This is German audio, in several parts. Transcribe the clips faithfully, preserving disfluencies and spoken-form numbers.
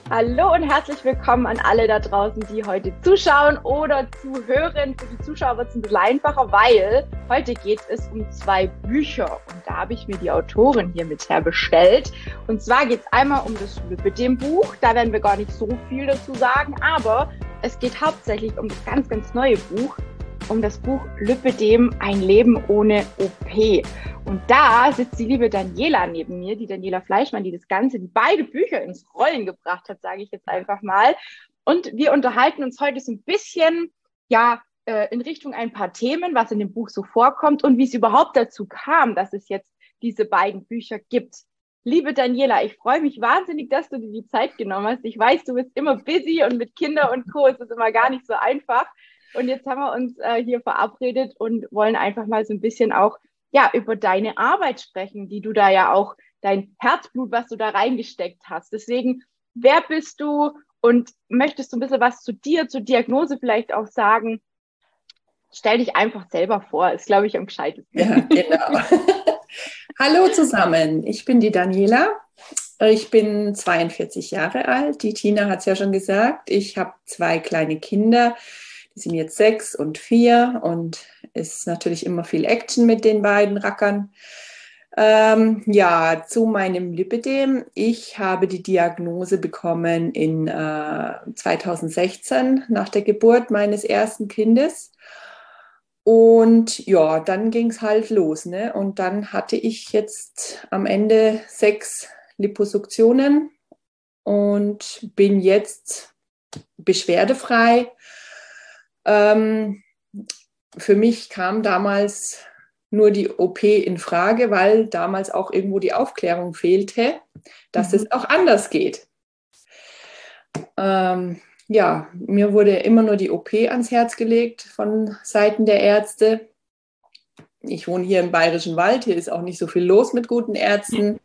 Hallo und herzlich willkommen an alle da draußen, die heute zuschauen oder zuhören. Für die Zuschauer wird es ein bisschen einfacher, weil heute geht es um zwei Bücher. Und da habe ich mir die Autorin hier mit herbestellt. Und zwar geht es einmal um das Lübbedem-Buch. Da werden wir gar nicht so viel dazu sagen, aber es geht hauptsächlich um das ganz, ganz neue Buch, um das Buch Lübbedem, ein Leben ohne O P. Und da sitzt die liebe Daniela neben mir, die Daniela Fleischmann, die das Ganze, die beide Bücher ins Rollen gebracht hat, sage ich jetzt einfach mal. Und wir unterhalten uns heute so ein bisschen, ja, in Richtung ein paar Themen, was in dem Buch so vorkommt und wie es überhaupt dazu kam, dass es jetzt diese beiden Bücher gibt. Liebe Daniela, ich freue mich wahnsinnig, dass du dir die Zeit genommen hast. Ich weiß, du bist immer busy und mit Kindern und Co. ist es immer gar nicht so einfach. Und jetzt haben wir uns äh, hier verabredet und wollen einfach mal so ein bisschen auch ja über deine Arbeit sprechen, die du da ja auch, dein Herzblut, was du da reingesteckt hast. Deswegen, wer bist du und möchtest du ein bisschen was zu dir, zur Diagnose vielleicht auch sagen? Stell dich einfach selber vor, ist, glaube ich, am gescheitesten. Ja, genau. Hallo zusammen, ich bin die Daniela. Ich bin zweiundvierzig Jahre alt. Die Tina hat es ja schon gesagt. Ich habe zwei kleine Kinder. Die sind jetzt sechs und vier und ist natürlich immer viel Action mit den beiden Rackern. Ähm, ja, zu meinem Lipödem. Ich habe die Diagnose bekommen in äh, zweitausendsechzehn nach der Geburt meines ersten Kindes. Und ja, dann ging es halt los, ne? Und dann hatte ich jetzt am Ende sechs Liposuktionen und bin jetzt beschwerdefrei. Ähm, für mich kam damals nur die O P in Frage, weil damals auch irgendwo die Aufklärung fehlte, dass mhm. es auch anders geht. Ähm, ja, mir wurde immer nur die O P ans Herz gelegt von Seiten der Ärzte. Ich wohne hier im Bayerischen Wald, hier ist auch nicht so viel los mit guten Ärzten.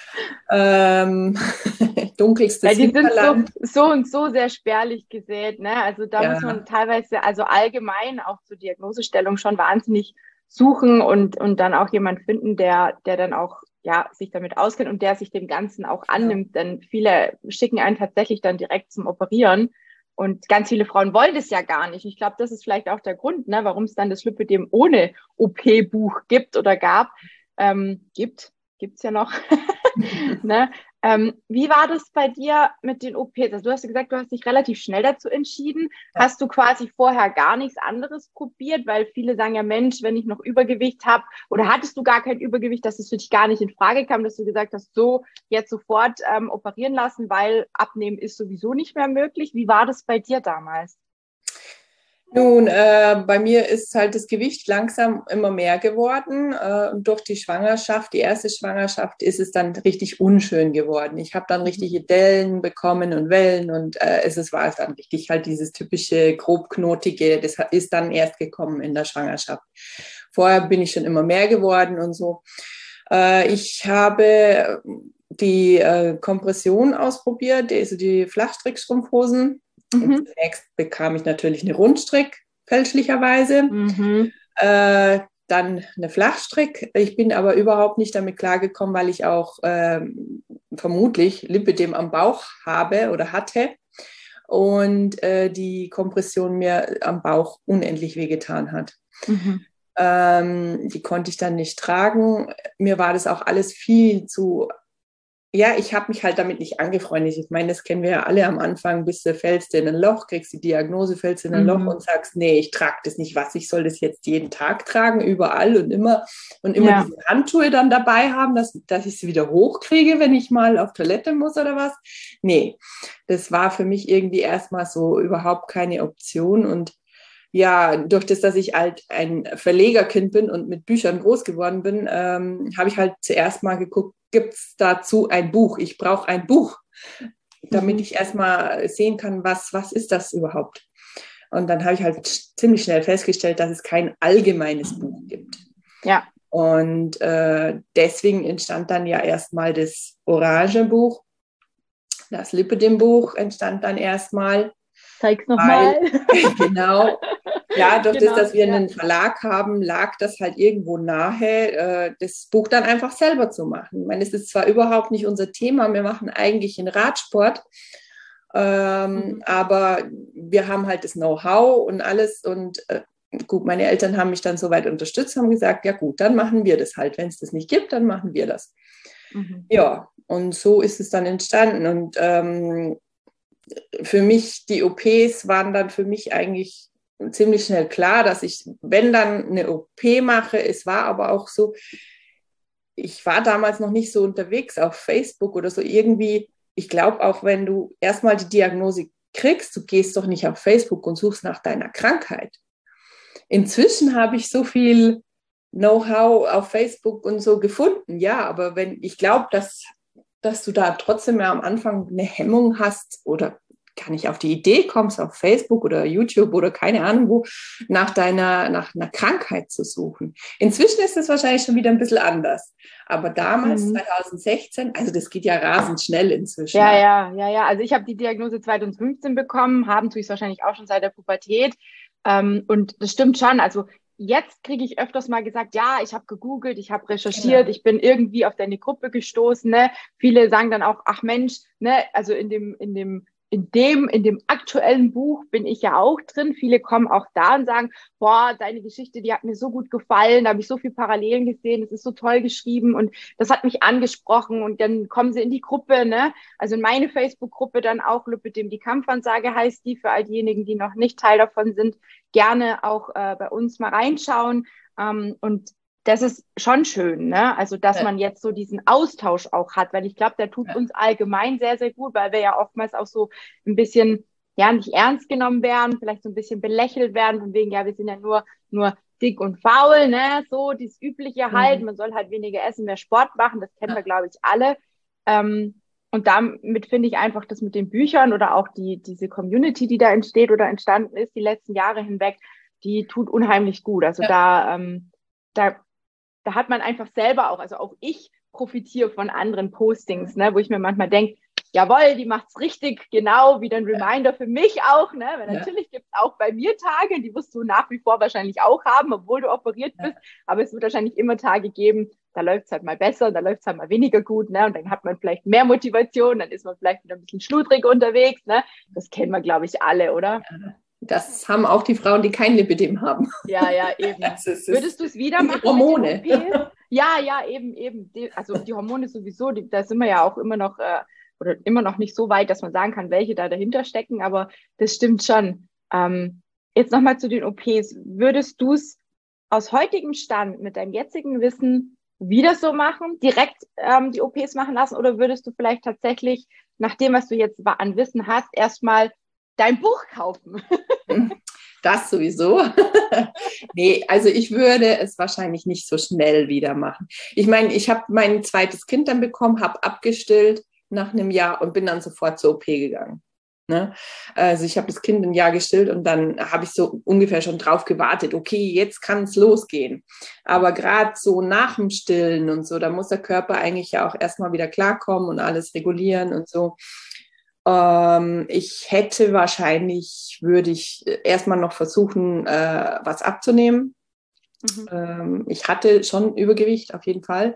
ähm, dunkelstes ja, die Hinterland. sind so, so und so sehr spärlich gesät, ne? Also da ja. muss man teilweise, also allgemein auch zur Diagnosestellung schon wahnsinnig suchen und, und dann auch jemand finden, der, der dann auch ja, sich damit auskennt und der sich dem Ganzen auch annimmt. Ja. Denn viele schicken einen tatsächlich dann direkt zum Operieren. Und ganz viele Frauen wollen das ja gar nicht. Ich glaube, das ist vielleicht auch der Grund, ne, warum es dann das Lipödem ohne O P-Buch gibt oder gab. Ähm, gibt, gibt's ja noch. ne? ähm, wie war das bei dir mit den O Ps? Also du hast ja gesagt, du hast dich relativ schnell dazu entschieden. Ja. Hast du quasi vorher gar nichts anderes probiert? Weil viele sagen ja, Mensch, wenn ich noch Übergewicht habe, oder hattest du gar kein Übergewicht, dass es für dich gar nicht in Frage kam, dass du gesagt hast, so jetzt sofort ähm, operieren lassen, weil abnehmen ist sowieso nicht mehr möglich. Wie war das bei dir damals? Nun, äh, bei mir ist halt das Gewicht langsam immer mehr geworden äh, und durch die Schwangerschaft, die erste Schwangerschaft, ist es dann richtig unschön geworden. Ich habe dann richtige Dellen bekommen und Wellen und äh, es ist, war es dann richtig halt dieses typische grobknotige, das ist dann erst gekommen in der Schwangerschaft. Vorher bin ich schon immer mehr geworden und so. Äh, ich habe die äh, Kompression ausprobiert, also die Flachstrickstrumpfhosen. Mhm. Zunächst bekam ich natürlich eine Rundstrick, fälschlicherweise, mhm. äh, dann eine Flachstrick. Ich bin aber überhaupt nicht damit klargekommen, weil ich auch äh, vermutlich Lipödem am Bauch habe oder hatte und äh, die Kompression mir am Bauch unendlich wehgetan hat. Mhm. Ähm, die konnte ich dann nicht tragen. Mir war das auch alles viel zu... Ja, ich habe mich halt damit nicht angefreundet. Ich meine, das kennen wir ja alle am Anfang, bis du fällst in ein Loch, kriegst die Diagnose, fällst in ein mhm. Loch und sagst, nee, ich trage das nicht. Was, ich soll das jetzt jeden Tag tragen, überall und immer und immer ja. diese Handschuhe dann dabei haben, dass, dass ich sie wieder hochkriege, wenn ich mal auf Toilette muss oder was. Nee, das war für mich irgendwie erstmal so überhaupt keine Option. Und ja, durch das, dass ich halt ein Verlegerkind bin und mit Büchern groß geworden bin, ähm, habe ich halt zuerst mal geguckt, gibt es dazu ein Buch? Ich brauche ein Buch, damit mhm. ich erstmal sehen kann, was, was ist das überhaupt? Und dann habe ich halt ziemlich schnell festgestellt, dass es kein allgemeines Buch gibt. Ja. Und äh, deswegen entstand dann ja erstmal das orange Buch. Das Lipödem-Buch entstand dann erstmal. Zeig's nochmal. Genau. Ja, durch genau, das, dass wir ja. einen Verlag haben, lag das halt irgendwo nahe, äh, das Buch dann einfach selber zu machen. Ich meine, es ist zwar überhaupt nicht unser Thema, wir machen eigentlich einen Radsport, Ähm, mhm. Aber wir haben halt das Know-how und alles und äh, gut, meine Eltern haben mich dann soweit unterstützt, haben gesagt, ja gut, dann machen wir das halt. Wenn es das nicht gibt, dann machen wir das. Mhm. Ja, und so ist es dann entstanden. Und ähm, für mich, die O Ps waren dann für mich eigentlich ziemlich schnell klar, dass ich, wenn dann eine O P mache, es war aber auch so, ich war damals noch nicht so unterwegs auf Facebook oder so irgendwie. Ich glaube auch, wenn du erstmal die Diagnose kriegst, du gehst doch nicht auf Facebook und suchst nach deiner Krankheit. Inzwischen habe ich so viel Know-how auf Facebook und so gefunden, ja, aber wenn ich glaube, dass, dass du da trotzdem ja am Anfang eine Hemmung hast oder gar nicht auf die Idee kommst, auf Facebook oder YouTube oder keine Ahnung wo, nach deiner, nach einer Krankheit zu suchen. Inzwischen ist es wahrscheinlich schon wieder ein bisschen anders. Aber damals, mhm. zwanzig sechzehn, also das geht ja rasend schnell inzwischen. Ja, ja, ja, ja. Also ich habe die Diagnose zwanzig fünfzehn bekommen, haben tue ich es wahrscheinlich auch schon seit der Pubertät. Ähm, und das stimmt schon. Also jetzt kriege ich öfters mal gesagt, ja, ich habe gegoogelt, ich habe recherchiert, genau. Ich bin irgendwie auf deine Gruppe gestoßen. Ne? Viele sagen dann auch, ach Mensch, ne, also in dem, in dem In dem, in dem aktuellen Buch bin ich ja auch drin. Viele kommen auch da und sagen, boah, deine Geschichte, die hat mir so gut gefallen, da habe ich so viele Parallelen gesehen, es ist so toll geschrieben und das hat mich angesprochen und dann kommen sie in die Gruppe, ne? Also in meine Facebook-Gruppe dann auch, Lipödem, die Kampfansage heißt die, für all diejenigen, die noch nicht Teil davon sind, gerne auch äh, bei uns mal reinschauen ähm, und das ist schon schön, ne? Also, dass ja. man jetzt so diesen Austausch auch hat, weil ich glaube, der tut ja. uns allgemein sehr, sehr gut, weil wir ja oftmals auch so ein bisschen, ja, nicht ernst genommen werden, vielleicht so ein bisschen belächelt werden, von wegen, ja, wir sind ja nur, nur dick und faul, ne? So, dieses Übliche halt, mhm. man soll halt weniger essen, mehr Sport machen, das kennen ja. wir, glaube ich, alle. Ähm, und damit finde ich einfach, das mit den Büchern oder auch die, diese Community, die da entsteht oder entstanden ist, die letzten Jahre hinweg, die tut unheimlich gut. Also ja. da, ähm, da Da hat man einfach selber auch, also auch ich profitiere von anderen Postings, ne, wo ich mir manchmal denke, jawohl, die macht's richtig, genau, wieder ein Reminder für mich auch, ne, weil ja. natürlich gibt's auch bei mir Tage, die wirst du nach wie vor wahrscheinlich auch haben, obwohl du operiert bist, ja. aber es wird wahrscheinlich immer Tage geben, da läuft's halt mal besser, da läuft's halt mal weniger gut, ne, und dann hat man vielleicht mehr Motivation, dann ist man vielleicht wieder ein bisschen schludrig unterwegs, ne, das kennen wir, glaube ich, alle, oder? Ja. Das haben auch die Frauen, die kein Lipödem haben. Ja, ja, eben. Ist, Würdest du es wieder machen? Die Hormone. Ja, ja, eben, eben. Also die Hormone sowieso, die, da sind wir ja auch immer noch, äh, oder immer noch nicht so weit, dass man sagen kann, welche da dahinter stecken, aber das stimmt schon. Ähm, jetzt nochmal zu den O Ps. Würdest du es aus heutigem Stand mit deinem jetzigen Wissen wieder so machen, direkt ähm, die O Ps machen lassen, oder würdest du vielleicht tatsächlich, nach dem, was du jetzt an Wissen hast, erstmal dein Buch kaufen? Das sowieso. Nee, also ich würde es wahrscheinlich nicht so schnell wieder machen. Ich meine, ich habe mein zweites Kind dann bekommen, habe abgestillt nach einem Jahr und bin dann sofort zur O P gegangen. Ne? Also ich habe das Kind ein Jahr gestillt und dann habe ich so ungefähr schon drauf gewartet, okay, jetzt kann es losgehen. Aber gerade so nach dem Stillen und so, da muss der Körper eigentlich ja auch erstmal wieder klarkommen und alles regulieren und so. Ähm, ich hätte wahrscheinlich, würde ich erstmal noch versuchen, äh, was abzunehmen. Mhm. Ähm, ich hatte schon Übergewicht auf jeden Fall.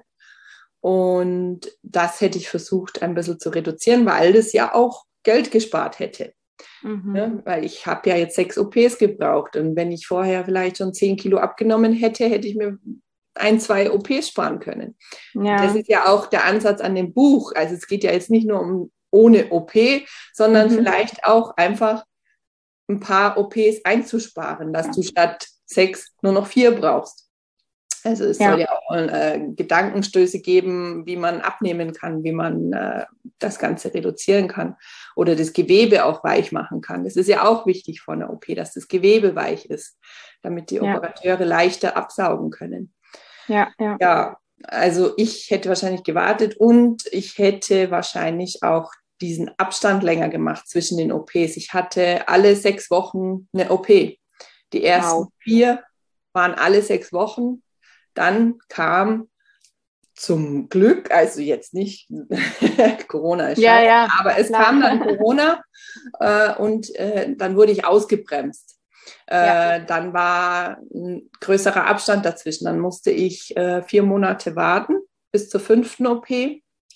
Und das hätte ich versucht, ein bisschen zu reduzieren, weil das ja auch Geld gespart hätte. Mhm. Ne? Weil ich habe ja jetzt sechs O Ps gebraucht. Und wenn ich vorher vielleicht schon zehn Kilo abgenommen hätte, hätte ich mir ein, zwei O Ps sparen können. Ja. Das ist ja auch der Ansatz an dem Buch. Also es geht ja jetzt nicht nur um ohne O P, sondern mhm. vielleicht auch einfach ein paar O Ps einzusparen, dass du statt sechs nur noch vier brauchst. Also es ja. soll ja auch äh, Gedankenstöße geben, wie man abnehmen kann, wie man äh, das Ganze reduzieren kann oder das Gewebe auch weich machen kann. Das ist ja auch wichtig von der O P, dass das Gewebe weich ist, damit die ja. Operateure leichter absaugen können. Ja, ja. Ja, also ich hätte wahrscheinlich gewartet und ich hätte wahrscheinlich auch diesen Abstand länger gemacht zwischen den O Ps. Ich hatte alle sechs Wochen eine O P. Die ersten wow. vier waren alle sechs Wochen. Dann kam zum Glück, also jetzt nicht Corona ist ja, scheiße, ja, aber es klar. kam dann Corona äh, und äh, dann wurde ich ausgebremst. Äh, ja. Dann war ein größerer Abstand dazwischen. Dann musste ich äh, vier Monate warten bis zur fünften O P.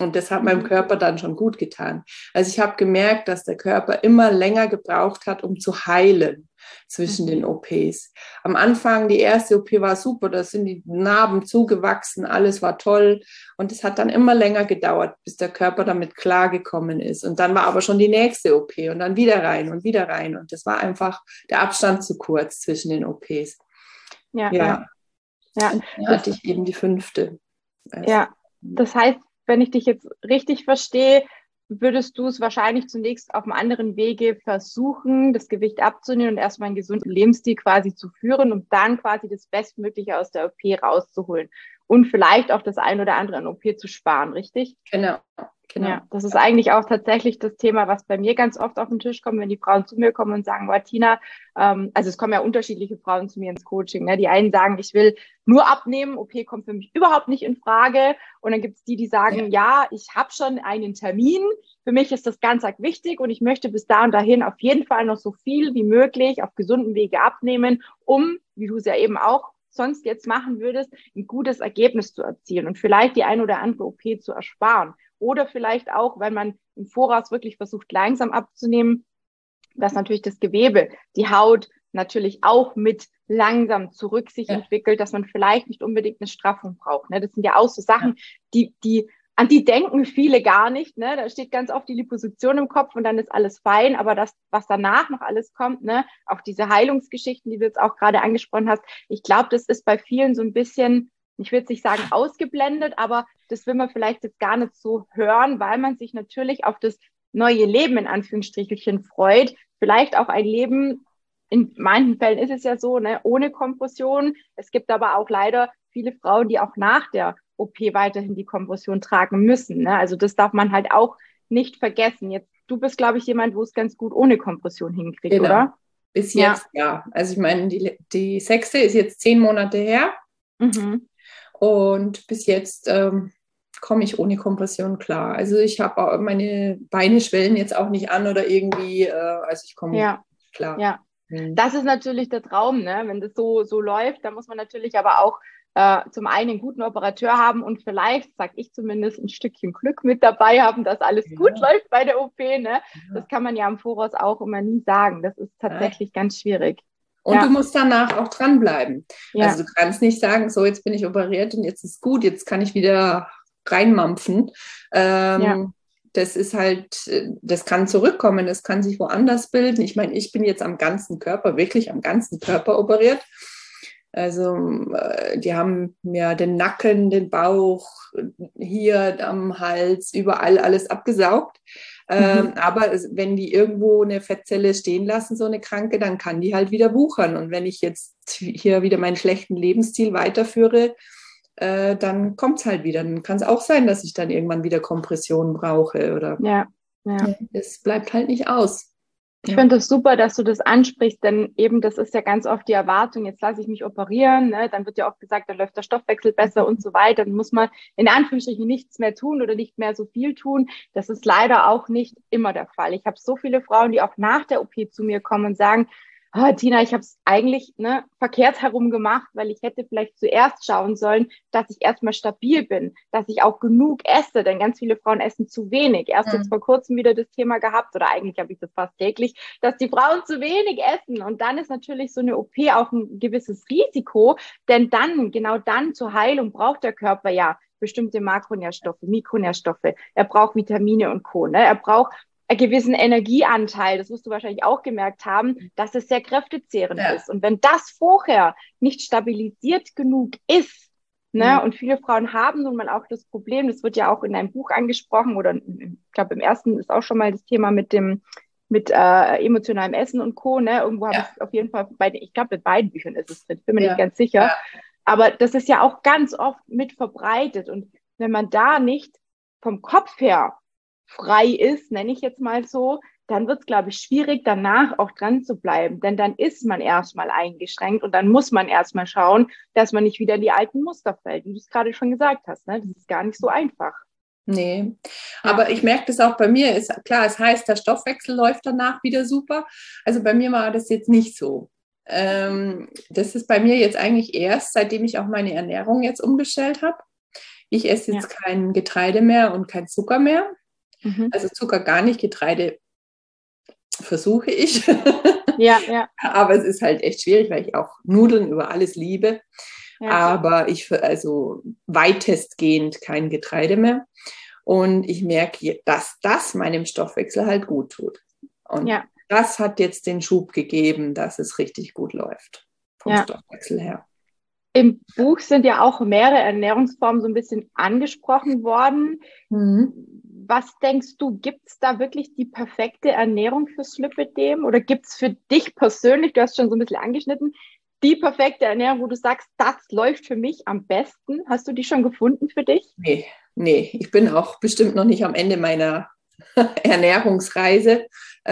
Und das hat meinem Körper dann schon gut getan. Also ich habe gemerkt, dass der Körper immer länger gebraucht hat, um zu heilen zwischen den O Ps. Am Anfang, die erste O P war super, da sind die Narben zugewachsen, alles war toll. Und es hat dann immer länger gedauert, bis der Körper damit klargekommen ist. Und dann war aber schon die nächste O P und dann wieder rein und wieder rein. Und das war einfach der Abstand zu kurz zwischen den O Ps. Ja, ja. ja. ja. Dann hatte ich eben die fünfte. Also, ja, das heißt, wenn ich dich jetzt richtig verstehe, würdest du es wahrscheinlich zunächst auf einem anderen Wege versuchen, das Gewicht abzunehmen und erstmal einen gesunden Lebensstil quasi zu führen, um dann quasi das Bestmögliche aus der O P rauszuholen und vielleicht auch das ein oder andere an O P zu sparen, richtig? Genau. Genau. Ja, das ist eigentlich auch tatsächlich das Thema, was bei mir ganz oft auf den Tisch kommt, wenn die Frauen zu mir kommen und sagen, boah, Tina, ähm, also es kommen ja unterschiedliche Frauen zu mir ins Coaching. Ne? Die einen sagen, ich will nur abnehmen, O P kommt für mich überhaupt nicht in Frage. Und dann gibt es die, die sagen, ja, ja ich habe schon einen Termin, für mich ist das ganz arg wichtig und ich möchte bis da und dahin auf jeden Fall noch so viel wie möglich auf gesunden Wege abnehmen, um, wie du es ja eben auch sonst jetzt machen würdest, ein gutes Ergebnis zu erzielen und vielleicht die ein oder andere O P zu ersparen. Oder vielleicht auch, wenn man im Voraus wirklich versucht, langsam abzunehmen, dass natürlich das Gewebe, die Haut natürlich auch mit langsam zurück sich ja. entwickelt, dass man vielleicht nicht unbedingt eine Straffung braucht. Ne? Das sind ja auch so Sachen, ja. die, die, an die denken viele gar nicht. Ne? Da steht ganz oft die Liposuktion im Kopf und dann ist alles fein. Aber das, was danach noch alles kommt, ne? Auch diese Heilungsgeschichten, die du jetzt auch gerade angesprochen hast, ich glaube, das ist bei vielen so ein bisschen, ich würde nicht sagen ausgeblendet, aber das will man vielleicht jetzt gar nicht so hören, weil man sich natürlich auf das neue Leben in Anführungsstrichelchen freut. Vielleicht auch ein Leben, in manchen Fällen ist es ja so, ne, ohne Kompression. Es gibt aber auch leider viele Frauen, die auch nach der O P weiterhin die Kompression tragen müssen. Ne? Also das darf man halt auch nicht vergessen. Jetzt, du bist, glaube ich, jemand, wo es ganz gut ohne Kompression hinkriegt, genau. Oder? Bis jetzt, ja. ja. Also ich meine, die, die sechste ist jetzt zehn Monate her. Mhm. Und bis jetzt ähm, komme ich ohne Kompression klar. Also ich habe meine Beine schwellen jetzt auch nicht an oder irgendwie, äh, also ich komme ja. klar. Ja, mhm. Das ist natürlich der Traum, ne? Wenn das so, so läuft, dann muss man natürlich aber auch äh, zum einen einen guten Operateur haben und vielleicht, sag ich zumindest, ein Stückchen Glück mit dabei haben, dass alles ja. gut läuft bei der O P. Ne? Ja. Das kann man ja im Voraus auch immer nie sagen. Das ist tatsächlich ja. ganz schwierig. Und ja. du musst danach auch dranbleiben. Ja. Also du kannst nicht sagen, so jetzt bin ich operiert und jetzt ist gut, jetzt kann ich wieder reinmampfen. Ähm, ja. Das ist halt, das kann zurückkommen, das kann sich woanders bilden. Ich meine, ich bin jetzt am ganzen Körper, wirklich am ganzen Körper operiert. Also die haben mir den Nacken, den Bauch, hier am Hals, überall alles abgesaugt. Mhm. Ähm, aber wenn die irgendwo eine Fettzelle stehen lassen, so eine Kranke, dann kann die halt wieder wuchern. Und wenn ich jetzt hier wieder meinen schlechten Lebensstil weiterführe, äh, dann kommt es halt wieder. Dann kann es auch sein, dass ich dann irgendwann wieder Kompression brauche. Oder ja, ja. Es bleibt halt nicht aus. Ich finde es das super, dass du das ansprichst, denn eben das ist ja ganz oft die Erwartung, jetzt lasse ich mich operieren, ne? Dann wird ja oft gesagt, dann läuft der Stoffwechsel besser und so weiter. Dann muss man in Anführungsstrichen nichts mehr tun oder nicht mehr so viel tun. Das ist leider auch nicht immer der Fall. Ich habe so viele Frauen, die auch nach der O P zu mir kommen und sagen, oh, Tina, ich habe es eigentlich ne, verkehrt herum gemacht, weil ich hätte vielleicht zuerst schauen sollen, dass ich erstmal stabil bin, dass ich auch genug esse, denn ganz viele Frauen essen zu wenig. Erst mhm. jetzt vor kurzem wieder das Thema gehabt, oder eigentlich habe ich das fast täglich, dass die Frauen zu wenig essen. Und dann ist natürlich so eine O P auch ein gewisses Risiko, denn dann, genau dann zur Heilung braucht der Körper ja bestimmte Makronährstoffe, Mikronährstoffe, er braucht Vitamine und Co. Ne? Er braucht einen gewissen Energieanteil, das wirst du wahrscheinlich auch gemerkt haben, dass es sehr kräftezehrend ja. ist. Und wenn das vorher nicht stabilisiert genug ist, ne, mhm. und viele Frauen haben nun mal auch das Problem, das wird ja auch in einem Buch angesprochen, oder ich glaube im ersten ist auch schon mal das Thema mit dem mit äh, emotionalem Essen und Co. Ne? Irgendwo habe ja. ich auf jeden Fall, bei, ich glaube mit beiden Büchern ist es drin, bin mir ja. nicht ganz sicher. Ja. Aber das ist ja auch ganz oft mit verbreitet. Und wenn man da nicht vom Kopf her frei ist, nenne ich jetzt mal so, dann wird es, glaube ich, schwierig, danach auch dran zu bleiben. Denn dann ist man erstmal eingeschränkt und dann muss man erstmal schauen, dass man nicht wieder in die alten Muster fällt, wie du es gerade schon gesagt hast. Ne? Das ist gar nicht so einfach. Nee, aber ich merke das auch bei mir, ist klar, es heißt, der Stoffwechsel läuft danach wieder super. Also bei mir war das jetzt nicht so. Ähm, das ist bei mir jetzt eigentlich erst, seitdem ich auch meine Ernährung jetzt umgestellt habe. Ich esse jetzt Ja. kein Getreide mehr und kein Zucker mehr. Mhm. Also Zucker gar nicht, Getreide versuche ich. Ja, ja, Aber es ist halt echt schwierig, weil ich auch Nudeln über alles liebe. ja. Aber ich, ver- also weitestgehend kein Getreide mehr. Und ich merke, dass das meinem Stoffwechsel halt gut tut. Und Ja. das hat jetzt den Schub gegeben, dass es richtig gut läuft vom Ja. Stoffwechsel her. Im Buch sind ja auch mehrere Ernährungsformen so ein bisschen angesprochen worden. Mhm. Was denkst du, gibt es da wirklich die perfekte Ernährung fürs Lipödem? Oder gibt es für dich persönlich, du hast schon so ein bisschen angeschnitten, die perfekte Ernährung, wo du sagst, das läuft für mich am besten? Hast du die schon gefunden für dich? Nee, nee, ich bin auch bestimmt noch nicht am Ende meiner Ernährungsreise.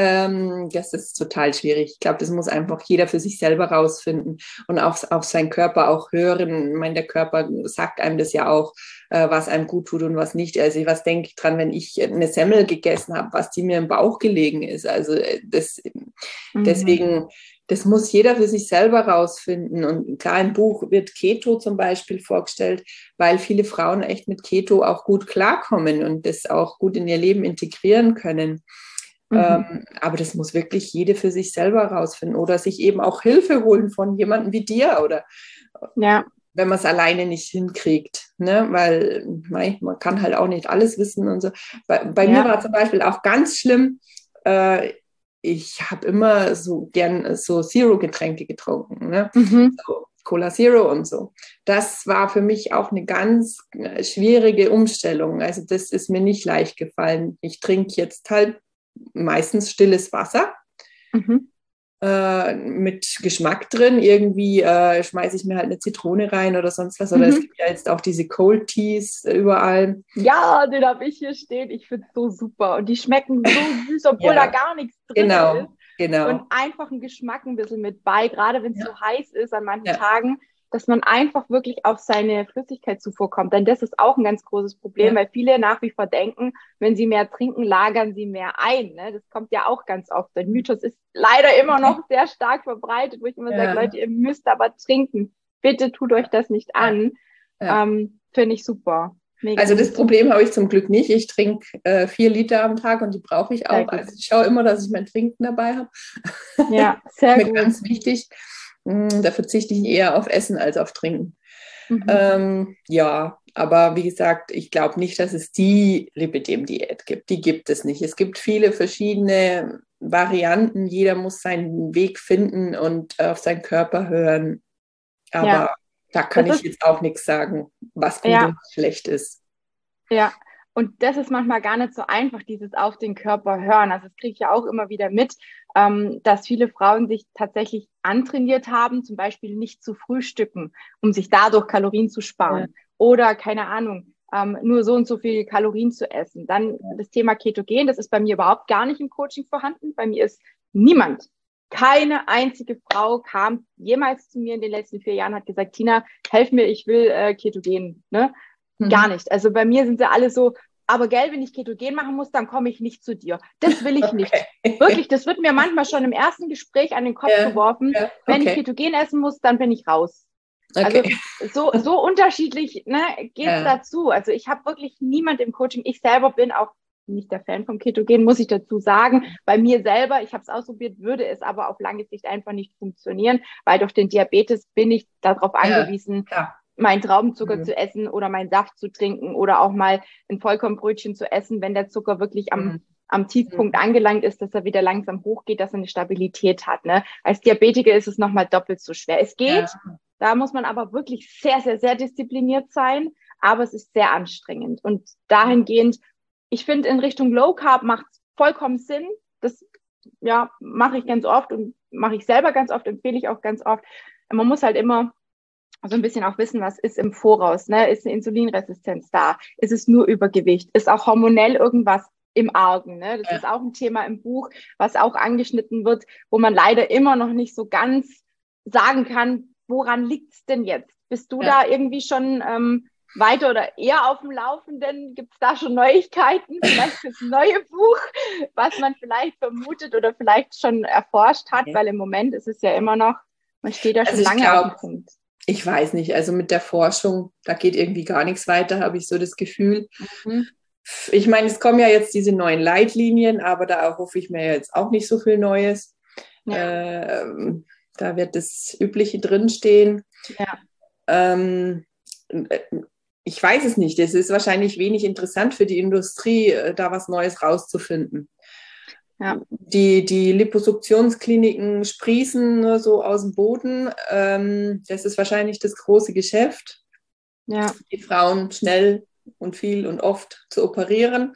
Ähm, das ist total schwierig. Ich glaube, das muss einfach jeder für sich selber rausfinden und auf, auf seinen Körper auch hören. Ich meine, der Körper sagt einem das ja auch, äh, was einem gut tut und was nicht. Also was denke ich dran, wenn ich eine Semmel gegessen habe, was die mir im Bauch gelegen ist. Also äh, das, Mhm. deswegen, das muss jeder für sich selber rausfinden. Und klar, im Buch wird Keto zum Beispiel vorgestellt, weil viele Frauen echt mit Keto auch gut klarkommen und das auch gut in ihr Leben integrieren können. Mhm. Ähm, aber das muss wirklich jede für sich selber rausfinden oder sich eben auch Hilfe holen von jemandem wie dir oder Ja. wenn man es alleine nicht hinkriegt, ne? Weil mei, man kann halt auch nicht alles wissen und so. Bei, bei Ja. mir war zum Beispiel auch ganz schlimm, äh, ich habe immer so gern so Zero-Getränke getrunken, ne? Mhm. So Cola Zero und so. Das war für mich auch eine ganz äh, schwierige Umstellung. Also das ist mir nicht leicht gefallen. Ich trinke jetzt halt meistens stilles Wasser Mhm. äh, mit Geschmack drin. Irgendwie äh, schmeiße ich mir halt eine Zitrone rein oder sonst was. Oder es Mhm. gibt ja jetzt auch diese Cold Teas überall. Ja, den habe ich hier stehen. Ich finde es so super. Und die schmecken so süß, obwohl da Ja, gar nichts drin ist. genau, Und genau. einfach ein Geschmack ein bisschen mit bei, gerade wenn es Ja, so heiß ist an manchen ja, Tagen, dass man einfach wirklich auf seine Flüssigkeitszufuhr kommt. Denn das ist auch ein ganz großes Problem, ja, weil viele nach wie vor denken, wenn sie mehr trinken, lagern sie mehr ein. Ne? Das kommt ja auch ganz oft. Der Mythos ist leider immer noch sehr stark verbreitet, wo ich immer sage, ja, Leute, ihr müsst aber trinken. Bitte tut euch das nicht ja, an. ja. Ähm, finde ich super. Mega Also das gut. Problem habe ich zum Glück nicht. Ich trinke äh, vier Liter am Tag und die brauche ich Sehr auch. gut. Also ich schaue immer, dass ich mein Trinken dabei habe. Ja, Ist sehr mir gut. ganz wichtig. Mm, Da verzichte ich eher auf Essen als auf Trinken. Mhm. Ähm, ja, aber wie gesagt, ich glaube nicht, dass es die Lipidem-Diät gibt. Die gibt es nicht. Es gibt viele verschiedene Varianten. Jeder muss seinen Weg finden und auf seinen Körper hören. Ja, Aber da kann das ich ist, jetzt auch nichts sagen, was gut ja, und was schlecht ist. ja. Und das ist manchmal gar nicht so einfach, dieses auf den Körper hören. Also das kriege ich ja auch immer wieder mit, ähm, dass viele Frauen sich tatsächlich antrainiert haben, zum Beispiel nicht zu frühstücken, um sich dadurch Kalorien zu Ja, sparen. Oder, keine Ahnung, ähm, nur so und so viel Kalorien zu essen. Dann das Thema Ketogen, das ist bei mir überhaupt gar nicht im Coaching vorhanden. Bei mir ist niemand, keine einzige Frau kam jemals zu mir in den letzten vier Jahren, hat gesagt, Tina, helf mir, ich will äh, Ketogen. Ne? Gar mhm. nicht. Also bei mir sind sie alle so, aber gell, wenn ich Ketogen machen muss, dann komme ich nicht zu dir. Das will ich nicht. Okay. Wirklich, das wird mir manchmal schon im ersten Gespräch an den Kopf Ja, geworfen. ja, Wenn ich okay. Ketogen essen muss, dann bin ich raus. Also Okay. so, so unterschiedlich ne, geht's Ja, dazu. Also ich habe wirklich niemand im Coaching. Ich selber bin auch nicht der Fan vom Ketogen, muss ich dazu sagen. Bei mir selber, ich habe es ausprobiert, würde es aber auf lange Sicht einfach nicht funktionieren, weil durch den Diabetes bin ich darauf ja, angewiesen, klar. meinen Traubenzucker Mhm. zu essen oder meinen Saft zu trinken oder auch mal ein Vollkornbrötchen zu essen, wenn der Zucker wirklich am, Mhm. am Tiefpunkt Mhm. angelangt ist, dass er wieder langsam hochgeht, dass er eine Stabilität hat. Ne? Als Diabetiker ist es nochmal doppelt so schwer. Es Ja, geht, da muss man aber wirklich sehr, sehr, sehr diszipliniert sein, aber es ist sehr anstrengend. Und dahingehend, ich finde, in Richtung Low Carb macht es vollkommen Sinn. Das ja, mache ich ganz oft und mache ich selber ganz oft, empfehle ich auch ganz oft. Man muss halt immer so ein bisschen auch wissen, was ist im Voraus, ne? Ist eine Insulinresistenz da? Ist es nur Übergewicht? Ist auch hormonell irgendwas im Argen, ne? Das ja. ist auch ein Thema im Buch, was auch angeschnitten wird, wo man leider immer noch nicht so ganz sagen kann, woran liegt's denn jetzt? Bist du Ja. da irgendwie schon ähm, weiter oder eher auf dem Laufenden? Gibt's da schon Neuigkeiten, vielleicht fürs neue Buch, was man vielleicht vermutet oder vielleicht schon erforscht hat? Okay. Weil im Moment ist es ja immer noch, man steht ja schon Also ich lange auf dem glaube, Punkt. ich weiß nicht, also mit der Forschung, da geht irgendwie gar nichts weiter, habe ich so das Gefühl. Mhm. Ich meine, es kommen ja jetzt diese neuen Leitlinien, aber da erhoffe ich mir jetzt auch nicht so viel Neues. Ja. Ähm, da wird das Übliche drinstehen. Ja. Ähm, ich weiß es nicht. Es ist wahrscheinlich wenig interessant für die Industrie, da was Neues rauszufinden. Ja. Die, die Liposuktionskliniken sprießen nur so aus dem Boden. Ähm, das ist wahrscheinlich das große Geschäft. Ja. Die Frauen schnell und viel und oft zu operieren.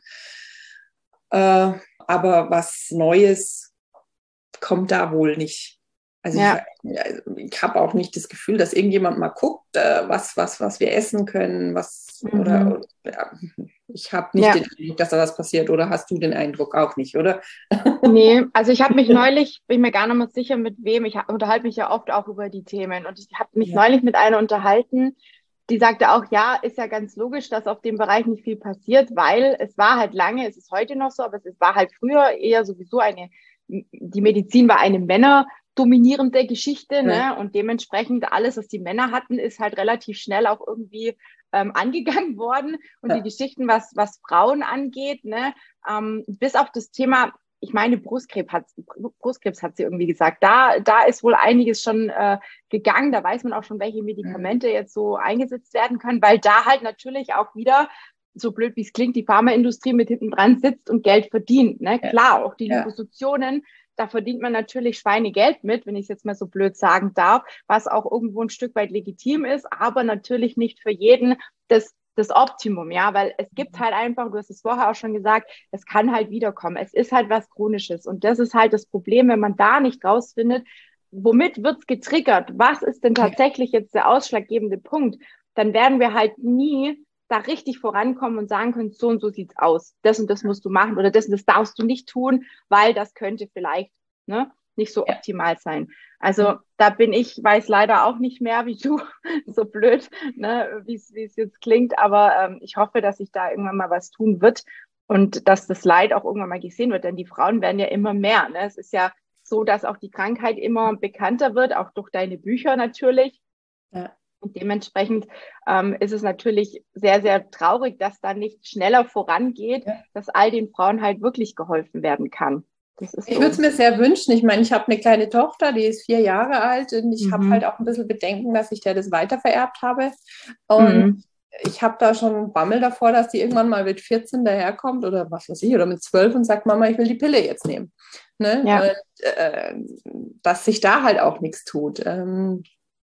Äh, aber was Neues kommt da wohl nicht. Also ja. ich, also ich habe auch nicht das Gefühl, dass irgendjemand mal guckt, äh, was, was, was wir essen können, was mhm. oder, oder ja, ich habe nicht ja. den Eindruck, dass da was passiert, oder hast du den Eindruck auch nicht, oder? Nee, also ich habe mich neulich, bin ich mir gar nicht mehr sicher, mit wem, ich unterhalte mich ja oft auch über die Themen, und ich habe mich ja. neulich mit einer unterhalten, die sagte auch, ja, ist ja ganz logisch, dass auf dem Bereich nicht viel passiert, weil es war halt lange, es ist heute noch so, aber es war halt früher eher sowieso eine, die Medizin war eine männerdominierende Geschichte, ja. ne? Und dementsprechend alles, was die Männer hatten, ist halt relativ schnell auch irgendwie ähm, angegangen worden. Und ja. die Geschichten, was, was Frauen angeht, ne? Ähm, bis auf das Thema, ich meine, Brustkrebs hat, Brustkrebs hat sie irgendwie gesagt. Da, da ist wohl einiges schon äh, gegangen. Da weiß man auch schon, welche Medikamente mhm. jetzt so eingesetzt werden können, weil da halt natürlich auch wieder, so blöd wie es klingt, die Pharmaindustrie mit hinten dran sitzt und Geld verdient. Ne? Ja. Klar, auch die ja. Liposuktionen, da verdient man natürlich Schweinegeld mit, wenn ich es jetzt mal so blöd sagen darf, was auch irgendwo ein Stück weit legitim ist, aber natürlich nicht für jeden das das Optimum, ja, weil es gibt halt einfach, du hast es vorher auch schon gesagt, es kann halt wiederkommen. Es ist halt was Chronisches, und das ist halt das Problem, wenn man da nicht rausfindet, womit wird's getriggert? Was ist denn tatsächlich jetzt der ausschlaggebende Punkt? Dann werden wir halt nie da richtig vorankommen und sagen können, so und so sieht's aus. Das und das musst du machen, oder das und das darfst du nicht tun, weil das könnte vielleicht, ne, nicht so ja. optimal sein. Also da bin ich, weiß leider auch nicht mehr wie du, so blöd, ne, wie es jetzt klingt, aber ähm, ich hoffe, dass sich da irgendwann mal was tun wird und dass das Leid auch irgendwann mal gesehen wird, denn die Frauen werden ja immer mehr. Ne? Es ist ja so, dass auch die Krankheit immer bekannter wird, auch durch deine Bücher natürlich. Ja. Und dementsprechend ähm, ist es natürlich sehr, sehr traurig, dass da nicht schneller vorangeht, ja. dass all den Frauen halt wirklich geholfen werden kann. Das ist ich so. würde es mir sehr wünschen. Ich meine, ich habe eine kleine Tochter, die ist vier Jahre alt, und ich mhm. habe halt auch ein bisschen Bedenken, dass ich der das weitervererbt habe. Und mhm. ich habe da schon Bammel davor, dass die irgendwann mal mit vierzehn daherkommt oder was weiß ich, oder mit zwölf und sagt, Mama, ich will die Pille jetzt nehmen. Ne? Ja. Und, äh, dass sich da halt auch nichts tut. Ähm,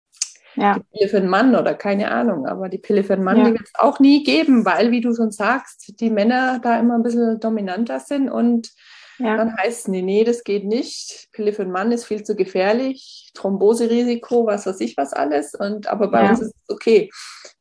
ja. Die Pille für den Mann oder keine Ahnung, aber die Pille für den Mann, ja. die wird es auch nie geben, weil, wie du schon sagst, die Männer da immer ein bisschen dominanter sind, und ja. dann heißt es, nee, nee, das geht nicht. Pille für den Mann ist viel zu gefährlich, Thromboserisiko, was weiß ich was alles. Und aber bei ja. uns ist es okay.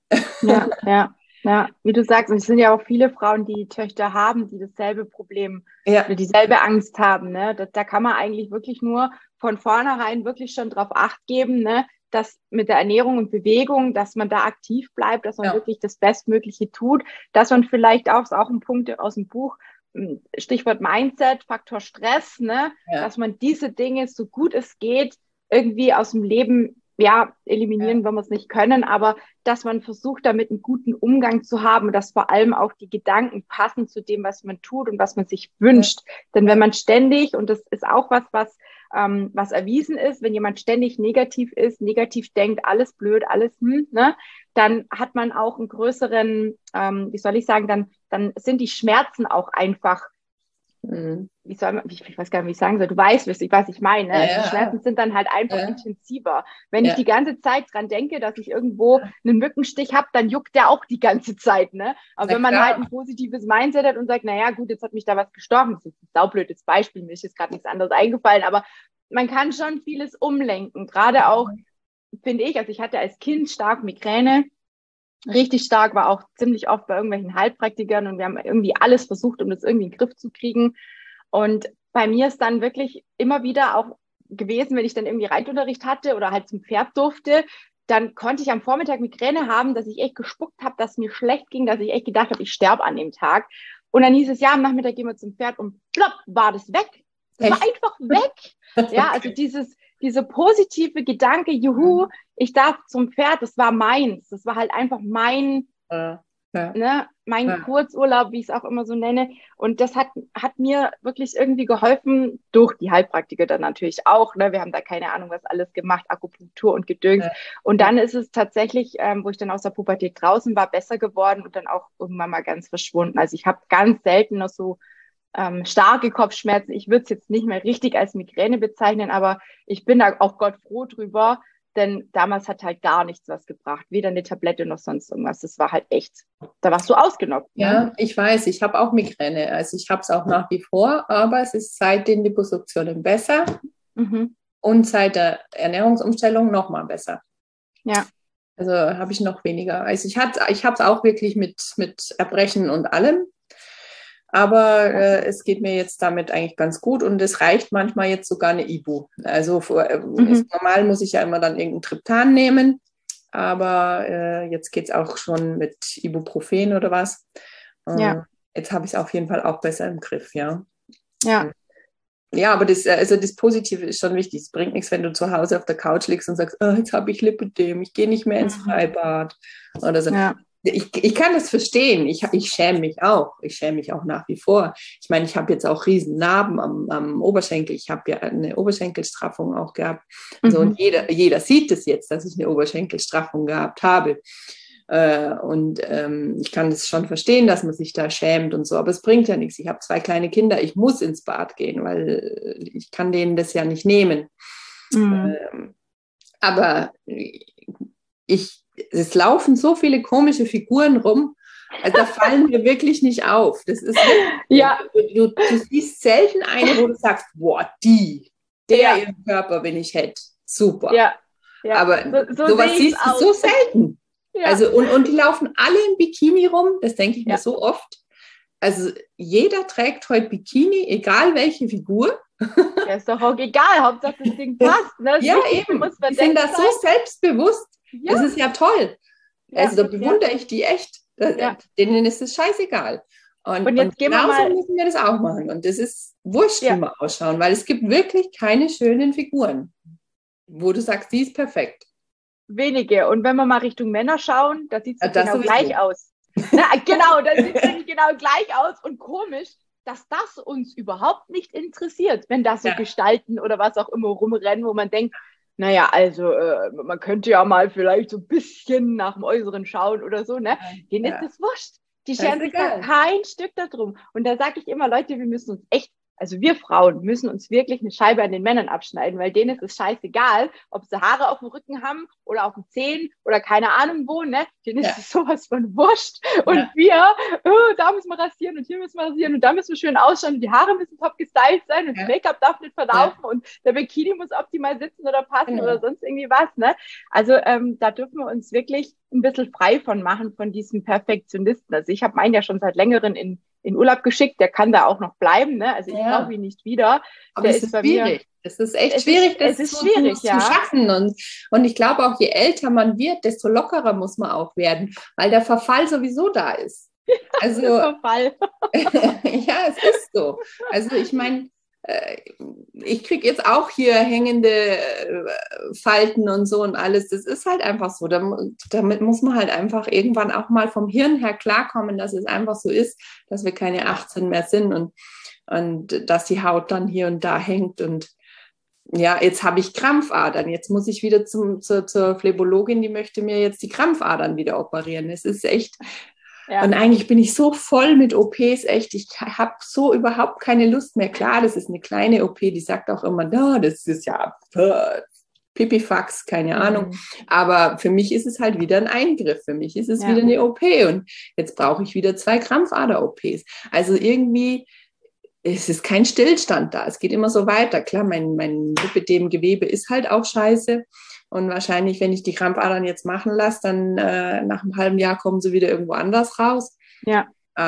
Ja, ja, ja. Wie du sagst, es sind ja auch viele Frauen, die Töchter haben, die dasselbe Problem, ja. oder dieselbe Angst haben. Ne? Da, da kann man eigentlich wirklich nur von vornherein wirklich schon drauf Acht geben, ne? Dass mit der Ernährung und Bewegung, dass man da aktiv bleibt, dass man ja. wirklich das Bestmögliche tut, dass man vielleicht auch, ist auch ein Punkt aus dem Buch, Stichwort Mindset, Faktor Stress, ne, ja. dass man diese Dinge, so gut es geht, irgendwie aus dem Leben, ja, eliminieren, ja. wenn wir es nicht können, aber dass man versucht, damit einen guten Umgang zu haben, dass vor allem auch die Gedanken passen zu dem, was man tut und was man sich wünscht. Ja. Denn wenn man ständig, und das ist auch was, was ähm, was erwiesen ist, wenn jemand ständig negativ ist, negativ denkt, alles blöd, alles hm, ne, dann hat man auch einen größeren, ähm, wie soll ich sagen, dann, dann sind die Schmerzen auch einfach, mhm. wie soll man, ich, ich weiß gar nicht, wie ich sagen soll, du weißt, was ich, was ich meine. Ja, also die Schmerzen sind dann halt einfach ja. intensiver. Wenn ja. ich die ganze Zeit dran denke, dass ich irgendwo einen Mückenstich habe, dann juckt der auch die ganze Zeit, ne? Aber Na wenn man klar. halt ein positives Mindset hat und sagt, naja, gut, jetzt hat mich da was gestochen, das ist ein saublödes Beispiel, mir ist jetzt gerade nichts anderes eingefallen, aber man kann schon vieles umlenken. Gerade auch, finde ich, also ich hatte als Kind stark Migräne, richtig stark, war auch ziemlich oft bei irgendwelchen Heilpraktikern, und wir haben irgendwie alles versucht, um das irgendwie in den Griff zu kriegen. Und bei mir ist dann wirklich immer wieder auch gewesen, wenn ich dann irgendwie Reitunterricht hatte oder halt zum Pferd durfte, dann konnte ich am Vormittag Migräne haben, dass ich echt gespuckt habe, dass mir schlecht ging, dass ich echt gedacht habe, ich sterbe an dem Tag. Und dann hieß es, ja, am Nachmittag gehen wir zum Pferd, und plopp, war das weg. Das war einfach weg. Ja, also dieses, dieser positive Gedanke, juhu, ich darf zum Pferd, das war meins. Das war halt einfach mein, Ja. Ja. ne, mein Ja. Kurzurlaub, wie ich es auch immer so nenne. Und das hat, hat mir wirklich irgendwie geholfen, durch die Heilpraktiker dann natürlich auch. Ne? Wir haben da keine Ahnung, was alles gemacht, Akupunktur und Gedöns. Ja. Und dann ist es tatsächlich, ähm, wo ich dann aus der Pubertät draußen war, besser geworden und dann auch irgendwann mal ganz verschwunden. Also ich habe ganz selten noch so ähm, starke Kopfschmerzen. Ich würde es jetzt nicht mehr richtig als Migräne bezeichnen, aber ich bin da auch Gott froh drüber, denn damals hat halt gar nichts was gebracht. Weder eine Tablette noch sonst irgendwas. Das war halt echt, da warst du ausgenockt. Ne? Ja, ich weiß, ich habe auch Migräne. Also ich habe es auch nach wie vor, aber es ist seit den Liposuktionen besser Mhm. und seit der Ernährungsumstellung nochmal besser. Ja. Also habe ich noch weniger. Also ich, ich habe es auch wirklich mit, mit Erbrechen und allem. Aber äh, es geht mir jetzt damit eigentlich ganz gut und es reicht manchmal jetzt sogar eine Ibu. Also vor, äh, Mhm. ist, normal muss ich ja immer dann irgendein Triptan nehmen, aber äh, jetzt geht es auch schon mit Ibuprofen oder was. Äh, Ja. Jetzt habe ich es auf jeden Fall auch besser im Griff, ja. Ja. Ja, aber das, also das Positive ist schon wichtig. Es bringt nichts, wenn du zu Hause auf der Couch liegst und sagst, oh, jetzt habe ich Lipödem, ich gehe nicht mehr ins Freibad oder so. Ja. Ich, ich kann das verstehen. Ich, ich schäme mich auch. Ich schäme mich auch nach wie vor. Ich meine, ich habe jetzt auch riesen Narben am, am Oberschenkel. Ich habe ja eine Oberschenkelstraffung auch gehabt. Also, Mhm. und jeder, jeder sieht es jetzt, dass ich eine Oberschenkelstraffung gehabt habe. Äh, und ähm, ich kann das schon verstehen, dass man sich da schämt und so. Aber es bringt ja nichts. Ich habe zwei kleine Kinder. Ich muss ins Bad gehen, weil ich kann denen das ja nicht nehmen. Mhm. Ähm, aber ich es laufen so viele komische Figuren rum, also da fallen mir wirklich nicht auf. Das ist wirklich, Ja. du, du, du siehst selten eine, wo du sagst, boah, die, der Ja. ihren Körper, wenn ich hätte, super. Ja. Ja. Aber so, so sowas sehe ich's siehst du auch. so selten. Ja. Also, und, und die laufen alle im Bikini rum, das denke ich mir Ja. so oft. Also jeder trägt heute Bikini, egal welche Figur. Ja, ist doch auch egal, Hauptsache das Ding passt. Ne? Das Ja, Wichtigste eben. muss Die sind da verdeckt so sein. selbstbewusst. Ja. Das ist ja toll. Ja. Also da bewundere ich die echt. Ja. Denen ist es scheißegal. Und, Und jetzt und gehen wir genauso mal- müssen wir das auch machen. Und das ist wurscht, Ja. wie wir ausschauen, weil es gibt wirklich keine schönen Figuren, wo du sagst, die ist perfekt. Wenige. Und wenn wir mal Richtung Männer schauen, da sieht es Ja, das genau sowieso. gleich aus. Na, genau, da sieht es genau gleich aus. Und komisch, dass das uns überhaupt nicht interessiert, wenn da so Ja. Gestalten oder was auch immer rumrennen, wo man denkt, naja, also äh, man könnte ja mal vielleicht so ein bisschen nach dem Äußeren schauen oder so, ne? Denen Ja. ist das wurscht. Die Das scheren ist sich da egal. kein Stück darum. Und da sage ich immer, Leute, wir müssen uns echt, also wir Frauen müssen uns wirklich eine Scheibe an den Männern abschneiden, weil denen ist es scheißegal, ob sie Haare auf dem Rücken haben oder auf den Zehen oder keine Ahnung wo, ne? Denen Ja. ist es sowas von wurscht. Und Ja. wir, oh, da müssen wir rasieren und hier müssen wir rasieren und da müssen wir schön ausschauen und die Haare müssen top gestylt sein und Ja. das Make-up darf nicht verlaufen und der Bikini muss optimal sitzen oder passen Genau. oder sonst irgendwie was, ne? Also ähm, da dürfen wir uns wirklich ein bisschen frei von machen, von diesem Perfektionisten. Also ich habe meinen ja schon seit längerem in, in Urlaub geschickt, der kann da auch noch bleiben, ne? Also ich Ja. brauche ihn nicht wieder. Aber Der es ist ist bei mir- schwierig. Es ist echt Es ist- schwierig, das es ist zu, schwierig, zu, ja. zu schaffen. Und, und ich glaube auch, je älter man wird, desto lockerer muss man auch werden, weil der Verfall sowieso da ist. Also, Verfall. ja, es ist so. Also ich meine, äh, ich kriege jetzt auch hier hängende äh, Falten und so und alles. Das ist halt einfach so. Dam- Damit muss man halt einfach irgendwann auch mal vom Hirn her klarkommen, dass es einfach so ist, dass wir keine achtzehn mehr sind und, und dass die Haut dann hier und da hängt. Und ja, jetzt habe ich Krampfadern. Jetzt muss ich wieder zum, zur, zur Phlebologin, die möchte mir jetzt die Krampfadern wieder operieren. Es ist echt... Ja. Und eigentlich bin ich so voll mit O Ps, echt, ich habe so überhaupt keine Lust mehr. Klar, das ist eine kleine O P, die sagt auch immer, no, das ist ja äh, Pipifax, keine Ahnung. Mhm. Aber für mich ist es halt wieder ein Eingriff, für mich ist es Ja. wieder eine O P und jetzt brauche ich wieder zwei Krampfader-O Ps. Also irgendwie, es ist kein Stillstand da, es geht immer so weiter. Klar, mein, mein Lipödem-Gewebe ist halt auch scheiße. Und wahrscheinlich, wenn ich die Krampfadern jetzt machen lasse, dann äh, nach einem halben Jahr kommen sie wieder irgendwo anders raus. Ja.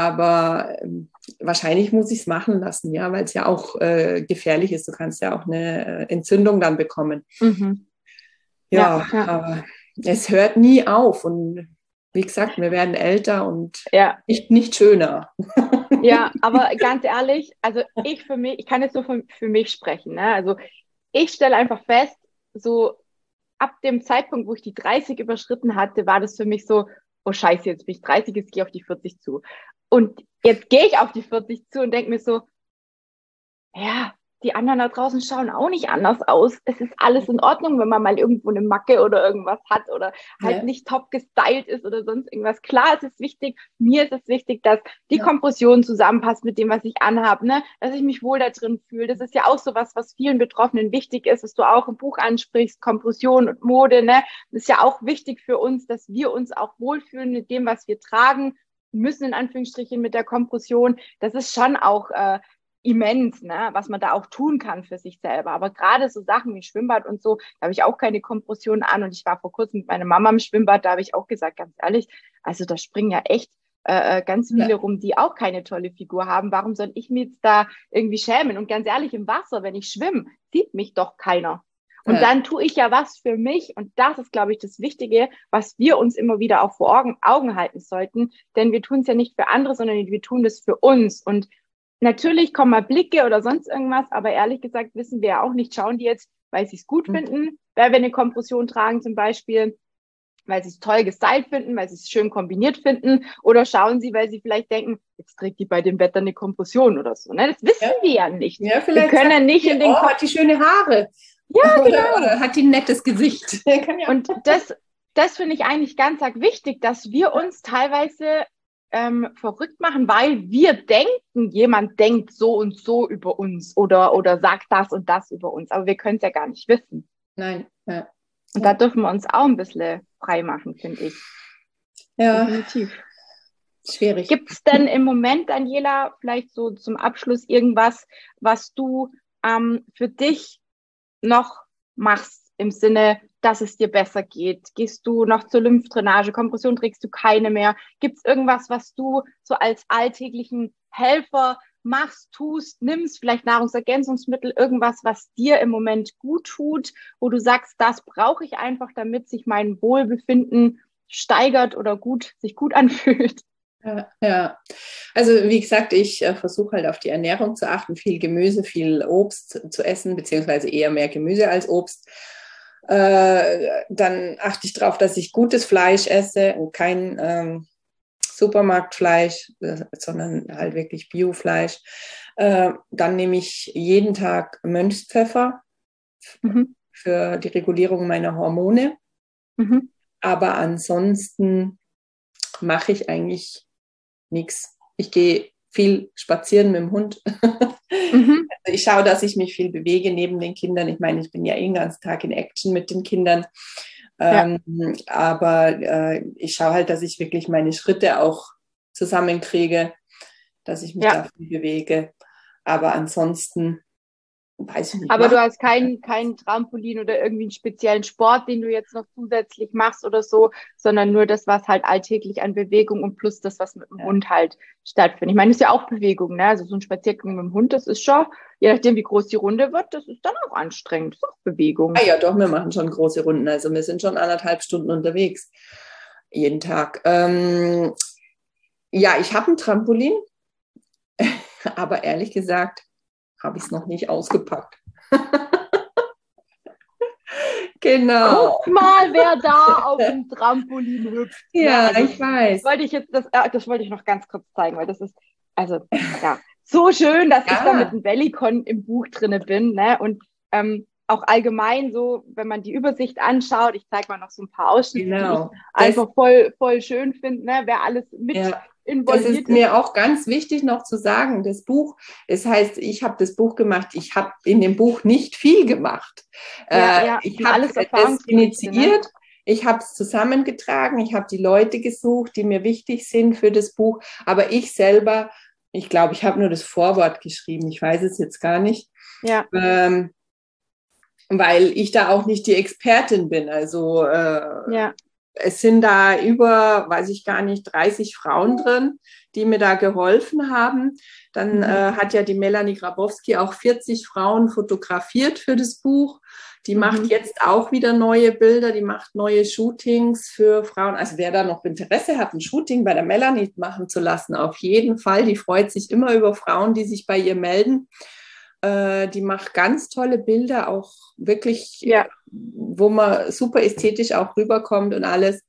Aber ähm, wahrscheinlich muss ich es machen lassen, ja, weil es ja auch äh, gefährlich ist. Du kannst ja auch eine äh, Entzündung dann bekommen. Mhm. Ja, Ja, ja. aber es hört nie auf. Und wie gesagt, wir werden älter und Ja. nicht, nicht schöner. Ja, aber ganz ehrlich, also ich für mich, ich kann jetzt nur für, für mich sprechen, ne? Also ich stelle einfach fest, so ab dem Zeitpunkt, wo ich die dreißig überschritten hatte, war das für mich so, oh Scheiße, jetzt bin ich dreißig, jetzt gehe ich auf die vierzig zu. Und jetzt gehe ich auf die vierzig zu und denke mir so, ja, die anderen da draußen schauen auch nicht anders aus. Es ist alles in Ordnung, wenn man mal irgendwo eine Macke oder irgendwas hat oder halt Ja. nicht top gestylt ist oder sonst irgendwas. Klar, es ist wichtig, mir ist es wichtig, dass die Ja. Kompression zusammenpasst mit dem, was ich anhabe, ne? Dass ich mich wohl da drin fühle. Das ist ja auch so was, was vielen Betroffenen wichtig ist, was du auch im Buch ansprichst, Kompression und Mode, ne? Das ist ja auch wichtig für uns, dass wir uns auch wohlfühlen mit dem, was wir tragen müssen, in Anführungsstrichen mit der Kompression. Das ist schon auch äh, immens, ne, was man da auch tun kann für sich selber. Aber gerade so Sachen wie Schwimmbad und so, da habe ich auch keine Kompression an. Und ich war vor kurzem mit meiner Mama im Schwimmbad, da habe ich auch gesagt, ganz ehrlich, also da springen ja echt äh, ganz viele Ja. rum, die auch keine tolle Figur haben. Warum soll ich mich jetzt da irgendwie schämen? Und ganz ehrlich, im Wasser, wenn ich schwimme, sieht mich doch keiner. Und Ja. dann tue ich ja was für mich. Und das ist, glaube ich, das Wichtige, was wir uns immer wieder auch vor Augen, Augen halten sollten. Denn wir tun es ja nicht für andere, sondern wir tun das für uns. Und natürlich kommen mal Blicke oder sonst irgendwas, aber ehrlich gesagt wissen wir ja auch nicht, schauen die jetzt, weil sie es gut Mhm. finden, weil wir eine Kompression tragen zum Beispiel, weil sie es toll gestylt finden, weil sie es schön kombiniert finden, oder schauen sie, weil sie vielleicht denken, jetzt trägt die bei dem Wetter eine Kompression oder so. Ne? Das wissen Ja. wir ja nicht. Ja, Wir vielleicht können sagt nicht die, in den oh, Kopf. hat die schöne Haare. Ja, Oder, genau. oder hat die ein nettes Gesicht. Kann ja. Und das, das finde ich eigentlich ganz arg wichtig, dass wir uns teilweise ähm, verrückt machen, weil wir denken, jemand denkt so und so über uns oder, oder sagt das und das über uns. Aber wir können es ja gar nicht wissen. Nein. Ja. Und da dürfen wir uns auch ein bisschen frei machen, finde ich. Ja, Definitiv. schwierig. Gibt es denn im Moment, Daniela, vielleicht so zum Abschluss irgendwas, was du ähm, für dich noch machst im Sinne, dass es dir besser geht? Gehst du noch zur Lymphdrainage? Kompression trägst du keine mehr? Gibt es irgendwas, was du so als alltäglichen Helfer machst, tust, nimmst, vielleicht Nahrungsergänzungsmittel, irgendwas, was dir im Moment gut tut, wo du sagst, das brauche ich einfach, damit sich mein Wohlbefinden steigert oder gut, sich gut anfühlt? Ja, ja, also wie gesagt, ich äh, versuche halt auf die Ernährung zu achten, viel Gemüse, viel Obst zu essen, beziehungsweise eher mehr Gemüse als Obst. Äh, dann achte ich darauf, dass ich gutes Fleisch esse und kein ähm, Supermarktfleisch, äh, sondern halt wirklich Biofleisch. Äh, dann nehme ich jeden Tag Mönchspfeffer Mhm. für die Regulierung meiner Hormone. Mhm. Aber ansonsten mache ich eigentlich nichts. Ich gehe viel spazieren mit dem Hund. Mhm. Also ich schaue, dass ich mich viel bewege neben den Kindern. Ich meine, ich bin ja eh den ganzen Tag in Action mit den Kindern. Ja. Ähm, aber äh, ich schaue halt, dass ich wirklich meine Schritte auch zusammenkriege, dass ich mich Ja. da viel bewege. Aber ansonsten weiß ich nicht. Aber mach- du hast kein, kein Trampolin oder irgendwie einen speziellen Sport, den du jetzt noch zusätzlich machst oder so, sondern nur das, was halt alltäglich an Bewegung und plus das, was mit dem Ja. Hund halt stattfindet. Ich meine, das ist ja auch Bewegung, ne? Also so ein Spaziergang mit dem Hund, das ist schon, je nachdem, wie groß die Runde wird, das ist dann auch anstrengend. Das ist auch Bewegung. Ah ja, doch, wir machen schon große Runden. Also wir sind schon anderthalb Stunden unterwegs. Jeden Tag. Ähm, ja, ich habe ein Trampolin, aber ehrlich gesagt habe ich es noch nicht ausgepackt. Genau. Guck mal, wer da auf dem Trampolin hüpft. Ja, also, ich weiß. Das wollte ich jetzt, das, äh, das wollte ich noch ganz kurz zeigen, weil das ist, also, ja, so schön, dass Ja. ich da mit dem Bellycon im Buch drinne bin, ne, und ähm, auch allgemein so, wenn man die Übersicht anschaut, ich zeige mal noch so ein paar Ausschnitte, Genau. die ich einfach voll, voll schön finde, ne, wer alles mit Ja. Das involviert ist mir auch ganz wichtig noch zu sagen, das Buch, es heißt, ich habe das Buch gemacht, ich habe in dem Buch nicht viel gemacht. Ja, Äh, ja, ich sind habe alles das Erfahrungsberichte, ne? initiiert, ich habe es zusammengetragen, ich habe die Leute gesucht, die mir wichtig sind für das Buch, aber ich selber, ich glaube, ich habe nur das Vorwort geschrieben, ich weiß es jetzt gar nicht. Ja, Ähm, weil ich da auch nicht die Expertin bin. Also äh, ja, es sind da über, weiß ich gar nicht, dreißig Frauen drin, die mir da geholfen haben. Dann Mhm. äh, hat ja die Melanie Grabowski auch vierzig Frauen fotografiert für das Buch. Die Mhm. macht jetzt auch wieder neue Bilder, die macht neue Shootings für Frauen. Also wer da noch Interesse hat, ein Shooting bei der Melanie machen zu lassen, auf jeden Fall. Die freut sich immer über Frauen, die sich bei ihr melden. Äh, die macht ganz tolle Bilder, auch wirklich, Ja. wo man super ästhetisch auch rüberkommt und alles.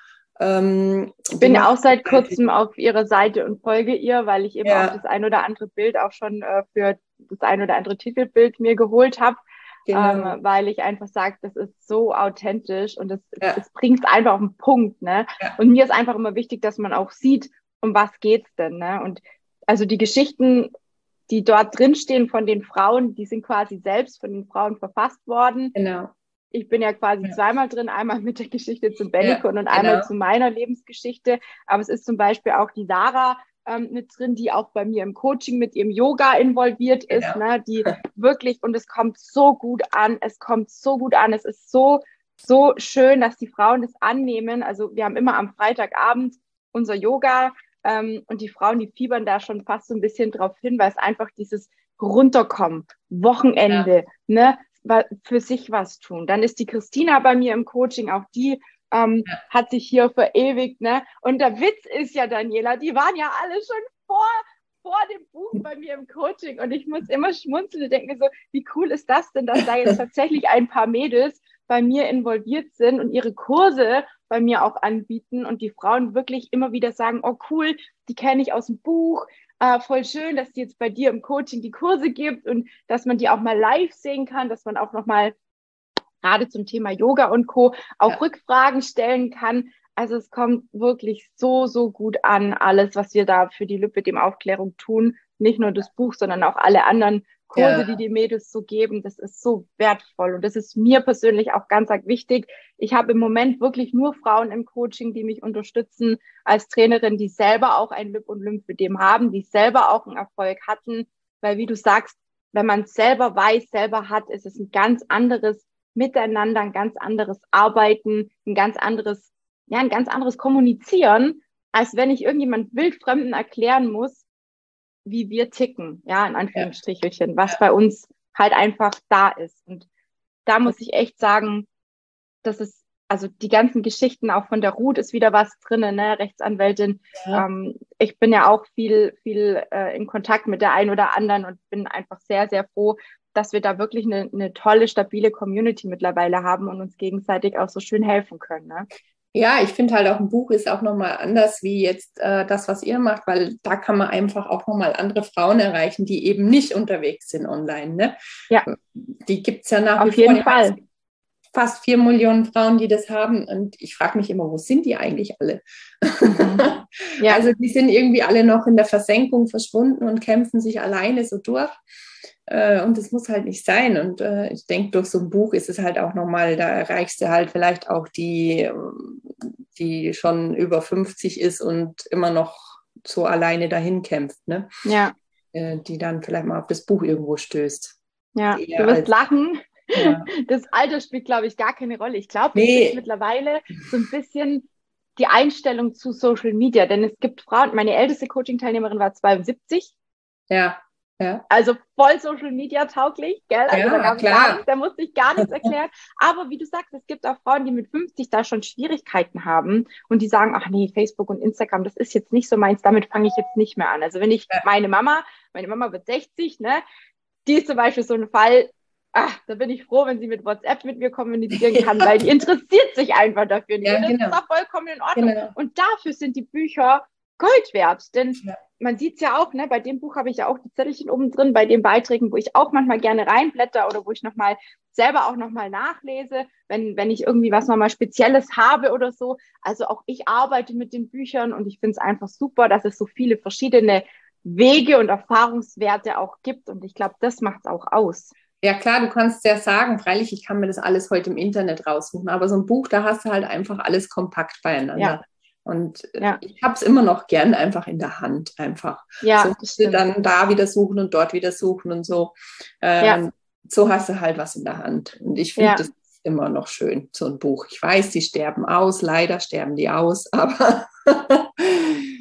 Ähm, Ich die bin macht auch seit kurzem auf ihrer Seite und folge ihr, weil ich eben auch ja, das ein oder andere Bild auch schon äh, für das ein oder andere Titelbild mir geholt habe, genau. ähm, weil ich einfach sage, das ist so authentisch und es, Ja, es bringt einfach auf den Punkt, ne? ja, Und mir ist einfach immer wichtig, dass man auch sieht, um was geht's denn, ne? Und also die Geschichten, die dort drinstehen von den Frauen, die sind quasi selbst von den Frauen verfasst worden. genau. Ich bin ja quasi Ja, zweimal drin, einmal mit der Geschichte zum ja, Bellikon und einmal genau. zu meiner Lebensgeschichte. Aber es ist zum Beispiel auch die Sarah ähm, mit drin, die auch bei mir im Coaching mit ihrem Yoga involviert ist, Genau. ne? Die wirklich, und es kommt so gut an, es kommt so gut an, es ist so, so schön, dass die Frauen das annehmen. Also wir haben immer am Freitagabend unser Yoga ähm, und die Frauen, die fiebern da schon fast so ein bisschen drauf hin, weil es einfach dieses Runterkommen, Ja, Wochenende, ne? Für sich was tun. Dann ist die Christina bei mir im Coaching, auch die ähm, ja, hat sich hier verewigt, ne? Und der Witz ist ja, Daniela, die waren ja alle schon vor, vor dem Buch bei mir im Coaching und ich muss immer schmunzeln und denke mir so, wie cool ist das denn, dass da jetzt tatsächlich ein paar Mädels bei mir involviert sind und ihre Kurse bei mir auch anbieten und die Frauen wirklich immer wieder sagen, oh cool, die kenne ich aus dem Buch, äh, voll schön, dass die jetzt bei dir im Coaching die Kurse gibt und dass man die auch mal live sehen kann, dass man auch nochmal gerade zum Thema Yoga und Co. auch ja, Rückfragen stellen kann. Also es kommt wirklich so, so gut an, alles, was wir da für die Lübbe dem Aufklärung tun. Nicht nur das Buch, sondern auch alle anderen Kurse, die ja, die Mädels so geben. Das ist so wertvoll. Und das ist mir persönlich auch ganz, ganz wichtig. Ich habe im Moment wirklich nur Frauen im Coaching, die mich unterstützen als Trainerin, die selber auch ein Lüb- und Lymphödem haben, die selber auch einen Erfolg hatten. Weil wie du sagst, wenn man es selber weiß, selber hat, ist es ein ganz anderes Miteinander, ein ganz anderes Arbeiten, ein ganz anderes, ja, ein ganz anderes Kommunizieren, als wenn ich irgendjemand Wildfremden erklären muss, wie wir ticken, ja, in ja, Anführungsstrichelchen, was ja. bei uns halt einfach da ist. Und da muss ich echt sagen, das ist, also die ganzen Geschichten auch von der Ruth ist wieder was drinnen, ne, Rechtsanwältin. Ja. Ähm, ich bin ja auch viel, viel äh, in Kontakt mit der einen oder anderen und bin einfach sehr, sehr froh, dass wir da wirklich eine, eine tolle, stabile Community mittlerweile haben und uns gegenseitig auch so schön helfen können. Ne? Ja, ich finde halt auch ein Buch ist auch nochmal anders wie jetzt äh, das, was ihr macht, weil da kann man einfach auch nochmal andere Frauen erreichen, die eben nicht unterwegs sind online. Ne? Ja, Die gibt es ja nach wie auf vor. jeden Ich meine, es Fall. gibt fast vier Millionen Frauen, die das haben. Und ich frage mich immer, wo sind die eigentlich alle? Mhm. Ja, Also die sind irgendwie alle noch in der Versenkung verschwunden und kämpfen sich alleine so durch. Äh, und das muss halt nicht sein. Und äh, ich denke, durch so ein Buch ist es halt auch nochmal, da erreichst du halt vielleicht auch die, die schon über fünfzig ist und immer noch so alleine dahin kämpft, ne? ja, Äh, die dann vielleicht mal auf das Buch irgendwo stößt. ja. Du Eher wirst als, lachen. ja. Das Alter spielt, glaube ich, gar keine Rolle. Ich glaube, das ist Nee, mittlerweile so ein bisschen die Einstellung zu Social Media. Denn es gibt Frauen, meine älteste Coaching-Teilnehmerin war zweiundsiebzig, ja, ja, also voll Social Media tauglich, gell? Also da ja, gab es gar klar. nichts, da musste ich gar nichts erklären. Aber wie du sagst, es gibt auch Frauen, die mit fünfzig da schon Schwierigkeiten haben und die sagen, ach nee, Facebook und Instagram, das ist jetzt nicht so meins, damit fange ich jetzt nicht mehr an. Also wenn ich Ja, meine Mama, meine Mama wird sechzig, ne? Die ist zum Beispiel so ein Fall, ach, da bin ich froh, wenn sie mit WhatsApp mit mir kommunizieren kann, weil die interessiert sich einfach dafür nicht. ja, Und das ist genau, auch vollkommen in Ordnung. genau. Und dafür sind die Bücher Gold wert. Denn Ja, man sieht es ja auch, ne, bei dem Buch habe ich ja auch die Zettelchen oben drin, bei den Beiträgen, wo ich auch manchmal gerne reinblätter oder wo ich nochmal selber auch nochmal nachlese, wenn, wenn ich irgendwie was nochmal Spezielles habe oder so. Also auch ich arbeite mit den Büchern und ich finde es einfach super, dass es so viele verschiedene Wege und Erfahrungswerte auch gibt. Und ich glaube, das macht es auch aus. ja, klar, du kannst ja sagen, freilich, ich kann mir das alles heute im Internet raussuchen, aber so ein Buch, da hast du halt einfach alles kompakt Ja, beieinander. Und ja, ich habe es immer noch gern einfach in der Hand, einfach. So ja, das musst du stimmt. dann da wieder suchen und dort wieder suchen und so. Äh, Ja, und so hast du halt was in der Hand. Und ich finde ja, das immer noch schön, so ein Buch. Ich weiß, die sterben aus, leider sterben die aus, aber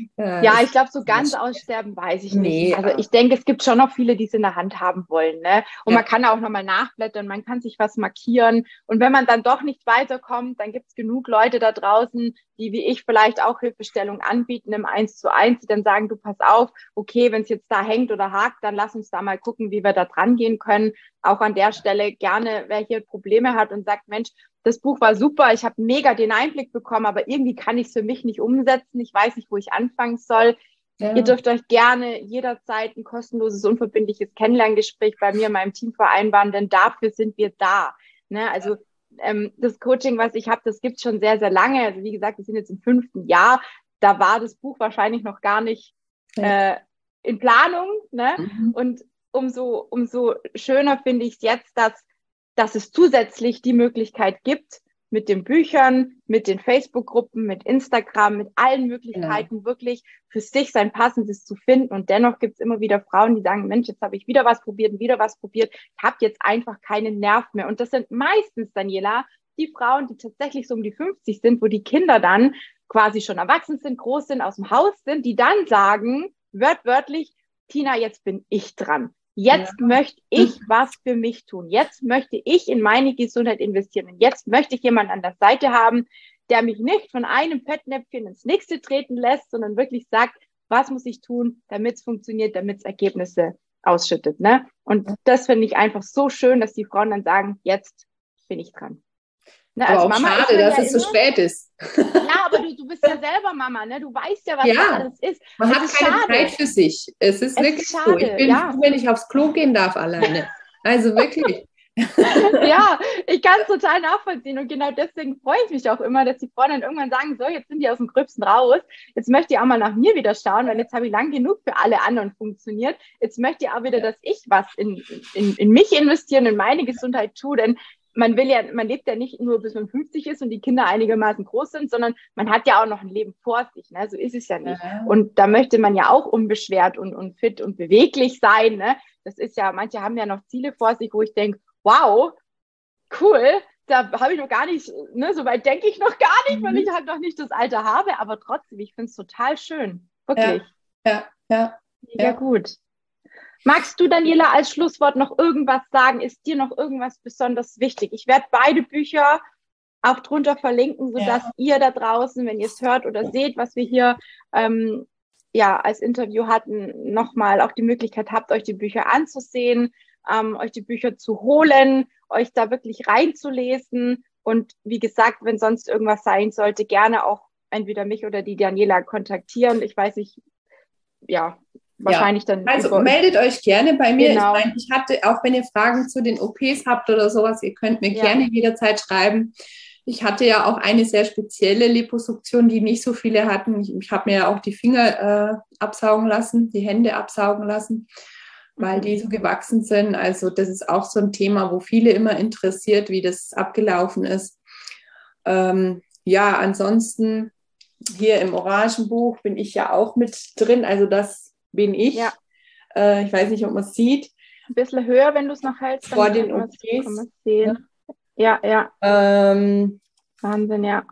Äh, Ja, ich glaube, so ganz aussterben weiß ich nee, nicht. Also ich denke, es gibt schon noch viele, die es in der Hand haben wollen. Ne? Und ja. man kann auch nochmal nachblättern, man kann sich was markieren. Und wenn man dann doch nicht weiterkommt, dann gibt es genug Leute da draußen, die wie ich vielleicht auch Hilfestellung anbieten im Eins zu eins, die dann sagen, du pass auf, okay, wenn es jetzt da hängt oder hakt, dann lass uns da mal gucken, wie wir da dran gehen können. Auch an der Stelle gerne, wer hier Probleme hat und sagt, Mensch, das Buch war super, ich habe mega den Einblick bekommen, aber irgendwie kann ich es für mich nicht umsetzen. Ich weiß nicht, wo ich anfangen soll. Ja. Ihr dürft euch gerne jederzeit ein kostenloses, unverbindliches Kennenlerngespräch bei mir in meinem Team vereinbaren, denn dafür sind wir da. Ne? Also ähm, das Coaching, was ich habe, das gibt es schon sehr, sehr lange. Also wie gesagt, wir sind jetzt im fünften Jahr. Da war das Buch wahrscheinlich noch gar nicht äh, in Planung. Ne? Mhm. Und umso, umso schöner finde ich es jetzt, dass dass es zusätzlich die Möglichkeit gibt, mit den Büchern, mit den Facebook-Gruppen, mit Instagram, mit allen Möglichkeiten genau. wirklich für sich sein Passendes zu finden. Und dennoch gibt es immer wieder Frauen, die sagen, Mensch, jetzt habe ich wieder was probiert und wieder was probiert. Ich habe jetzt einfach keinen Nerv mehr. Und das sind meistens, Daniela, die Frauen, die tatsächlich so um die fünfzig sind, wo die Kinder dann quasi schon erwachsen sind, groß sind, aus dem Haus sind, die dann sagen, wörtwörtlich, Tina, jetzt bin ich dran. Jetzt ja. möchte ich was für mich tun. Jetzt möchte ich in meine Gesundheit investieren. Und jetzt möchte ich jemanden an der Seite haben, der mich nicht von einem Fettnäpfchen ins nächste treten lässt, sondern wirklich sagt, was muss ich tun, damit es funktioniert, damit es Ergebnisse ausschüttet. Ne? Und das finde ich einfach so schön, dass die Frauen dann sagen, jetzt bin ich dran. Ne, aber auch Mama schade, dass ja es immer, so spät ist. Ja, aber du, du bist ja selber Mama, ne? Du weißt ja, was ja, das alles ist. Man es hat ist keine schade. Zeit für sich. Es ist es wirklich ist schade, so. Ich bin ja. froh, wenn ich aufs Klo gehen darf alleine. Also wirklich. Ja, ich kann es total nachvollziehen und genau deswegen freue ich mich auch immer, dass die Frauen dann irgendwann sagen, so, jetzt sind die aus dem Gröbsten raus, jetzt möchte ich auch mal nach mir wieder schauen, weil jetzt habe ich lang genug für alle anderen funktioniert, jetzt möchte ich auch wieder, dass ich was in, in, in mich investieren, in meine Gesundheit tue, denn man will ja, man lebt ja nicht nur bis man fünfzig ist und die Kinder einigermaßen groß sind, sondern man hat ja auch noch ein Leben vor sich, ne? So ist es ja nicht. Ja. Und da möchte man ja auch unbeschwert und, und fit und beweglich sein, ne? Das ist ja, manche haben ja noch Ziele vor sich, wo ich denke, wow, cool, da habe ich noch gar nicht, ne, so weit denke ich noch gar nicht, weil ich halt noch nicht das Alter habe, aber trotzdem, ich finde es total schön, wirklich. Ja, ja, ja. Mega ja. gut. Magst du, Daniela, als Schlusswort noch irgendwas sagen? Ist dir noch irgendwas besonders wichtig? Ich werde beide Bücher auch drunter verlinken, sodass ja. ihr da draußen, wenn ihr es hört oder seht, was wir hier ähm, ja als Interview hatten, nochmal auch die Möglichkeit habt, euch die Bücher anzusehen, ähm, euch die Bücher zu holen, euch da wirklich reinzulesen. Und wie gesagt, wenn sonst irgendwas sein sollte, gerne auch entweder mich oder die Daniela kontaktieren. Ich weiß nicht, ja, wahrscheinlich ja. dann. Also über, meldet euch gerne bei mir. Genau. Ich meine, ich hatte, auch wenn ihr Fragen zu den O Ps habt oder sowas, ihr könnt mir ja. gerne jederzeit schreiben. Ich hatte ja auch eine sehr spezielle Liposuktion, die nicht so viele hatten. Ich, ich habe mir ja auch die Finger äh, absaugen lassen, die Hände absaugen lassen, weil die so gewachsen sind. Also das ist auch so ein Thema, wo viele immer interessiert, wie das abgelaufen ist. Ähm, ja, ansonsten hier im Orangenbuch bin ich ja auch mit drin. Also das bin ich. Ja. Äh, ich weiß nicht, ob man es sieht. Ein bisschen höher, wenn du es noch hältst. Vor den O Ps. Sehen. Ja, ja. Ähm, Wahnsinn, ja.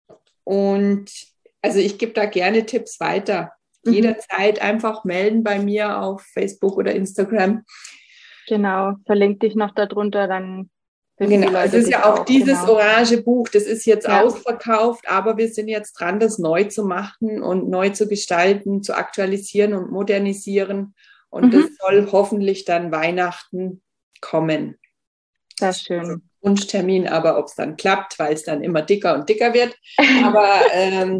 Und also ich gebe da gerne Tipps weiter. Mhm. Jederzeit einfach melden bei mir auf Facebook oder Instagram. Genau, verlinkt dich noch darunter, dann genau, es ist ja auch, auch dieses genau. orange Buch, das ist jetzt ja. ausverkauft, aber wir sind jetzt dran, das neu zu machen und neu zu gestalten, zu aktualisieren und modernisieren. Und mhm. das soll hoffentlich dann Weihnachten kommen. Sehr schön. Also Wunschtermin, aber ob es dann klappt, weil es dann immer dicker und dicker wird. Aber ähm,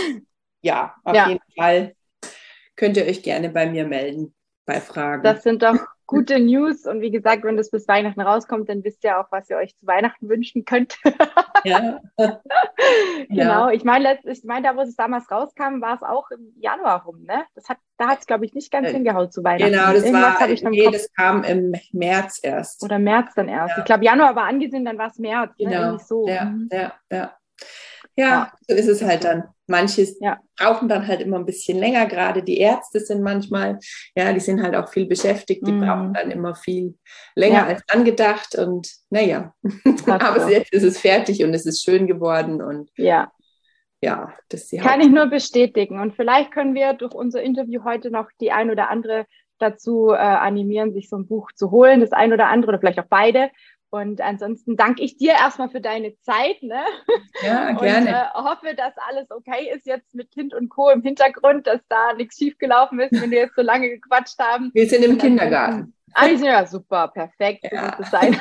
ja, auf ja. jeden Fall könnt ihr euch gerne bei mir melden bei Fragen. Das sind doch gute News. Und wie gesagt, wenn das bis Weihnachten rauskommt, dann wisst ihr auch, was ihr euch zu Weihnachten wünschen könnt. Ja. Genau. Ja. Ich meine, ich meine, da, wo es damals rauskam, war es auch im Januar rum, ne? Das hat, da hat es, glaube ich, nicht ganz hingehaut zu Weihnachten. Genau, das Irgendwas war, ich nee, das kam im März erst. Oder März dann erst. Ja. Ich glaube, Januar war angesehen, dann war es März. Genau. Ne? So. Ja, ja, ja. Ja, ja, so ist es halt dann. Manche ja. brauchen dann halt immer ein bisschen länger, gerade die Ärzte sind manchmal, ja, die sind halt auch viel beschäftigt, die mm. brauchen dann immer viel länger ja. als angedacht und naja, aber so. Jetzt ist es fertig und es ist schön geworden und ja. ja, das ist die Kann ich nur bestätigen. Und vielleicht können wir durch unser Interview heute noch die ein oder andere dazu äh, animieren, sich so ein Buch zu holen, das ein oder andere oder vielleicht auch beide. Und ansonsten danke ich dir erstmal für deine Zeit, ne? Ja, gerne. Und äh, hoffe, dass alles okay ist jetzt mit Kind und Co. im Hintergrund, dass da nichts schiefgelaufen ist, wenn wir jetzt so lange gequatscht haben. Wir sind im Kindergarten. Also ja, super, perfekt, so Ja. muss es sein.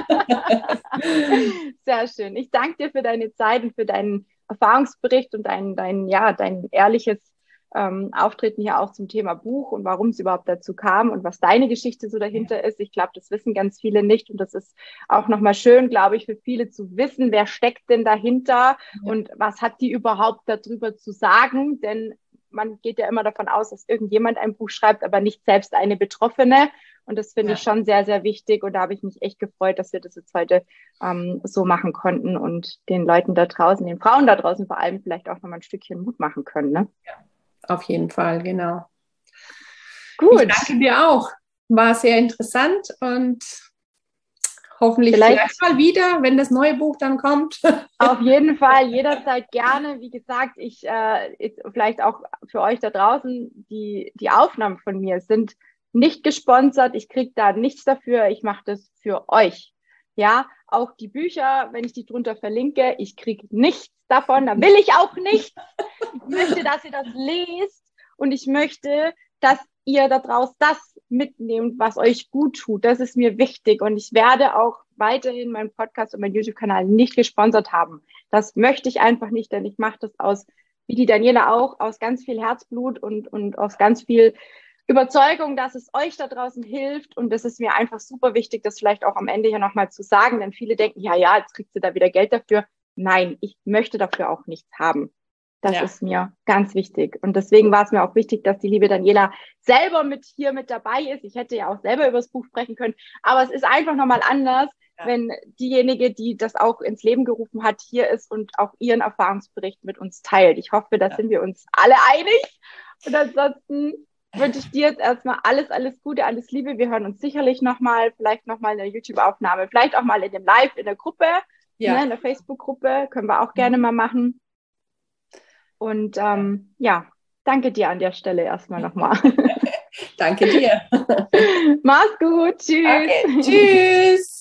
Sehr schön. Ich danke dir für deine Zeit und für deinen Erfahrungsbericht und dein, dein, ja, dein ehrliches ähm, Auftreten hier auch zum Thema Buch und warum es überhaupt dazu kam und was deine Geschichte so dahinter ist. Ich glaube, das wissen ganz viele nicht und das ist auch nochmal schön, glaube ich, für viele zu wissen, wer steckt denn dahinter ja. und was hat die überhaupt darüber zu sagen, denn man geht ja immer davon aus, dass irgendjemand ein Buch schreibt, aber nicht selbst eine Betroffene. Und das finde ja. ich schon sehr, sehr wichtig. Und da habe ich mich echt gefreut, dass wir das jetzt heute ähm, so machen konnten und den Leuten da draußen, den Frauen da draußen vor allem vielleicht auch nochmal ein Stückchen Mut machen können. Ne? Ja, auf jeden Fall, genau. Gut. Ich danke dir auch. War sehr interessant und hoffentlich vielleicht, vielleicht mal wieder, wenn das neue Buch dann kommt. Auf jeden Fall, jederzeit gerne. Wie gesagt, ich äh, vielleicht auch für euch da draußen, die, die Aufnahmen von mir sind nicht gesponsert. Ich kriege da nichts dafür. Ich mache das für euch. Ja, auch die Bücher, wenn ich die drunter verlinke, ich kriege nichts davon. Da will ich auch nichts. Ich möchte, dass ihr das lest und ich möchte, dass ihr da draußen das mitnehmt, was euch gut tut. Das ist mir wichtig und ich werde auch weiterhin meinen Podcast und meinen YouTube-Kanal nicht gesponsert haben. Das möchte ich einfach nicht, denn ich mache das aus, wie die Daniela auch, aus ganz viel Herzblut und, und aus ganz viel Überzeugung, dass es euch da draußen hilft und das ist mir einfach super wichtig, das vielleicht auch am Ende hier nochmal zu sagen, denn viele denken, ja, ja, jetzt kriegst du da wieder Geld dafür. Nein, ich möchte dafür auch nichts haben. Das ja. ist mir ganz wichtig. Und deswegen war es mir auch wichtig, dass die liebe Daniela selber mit hier mit dabei ist. Ich hätte ja auch selber über das Buch sprechen können, aber es ist einfach nochmal anders, ja. wenn diejenige, die das auch ins Leben gerufen hat, hier ist und auch ihren Erfahrungsbericht mit uns teilt. Ich hoffe, da ja. sind wir uns alle einig. Und ansonsten wünsche ich dir jetzt erstmal alles, alles Gute, alles Liebe. Wir hören uns sicherlich nochmal, vielleicht nochmal in der YouTube-Aufnahme, vielleicht auch mal in dem Live in der Gruppe, ja. ne, in der Facebook-Gruppe. Können wir auch gerne mal machen. Und ähm, ja, danke dir an der Stelle erstmal nochmal. Danke dir. Mach's gut. Tschüss. Okay, tschüss.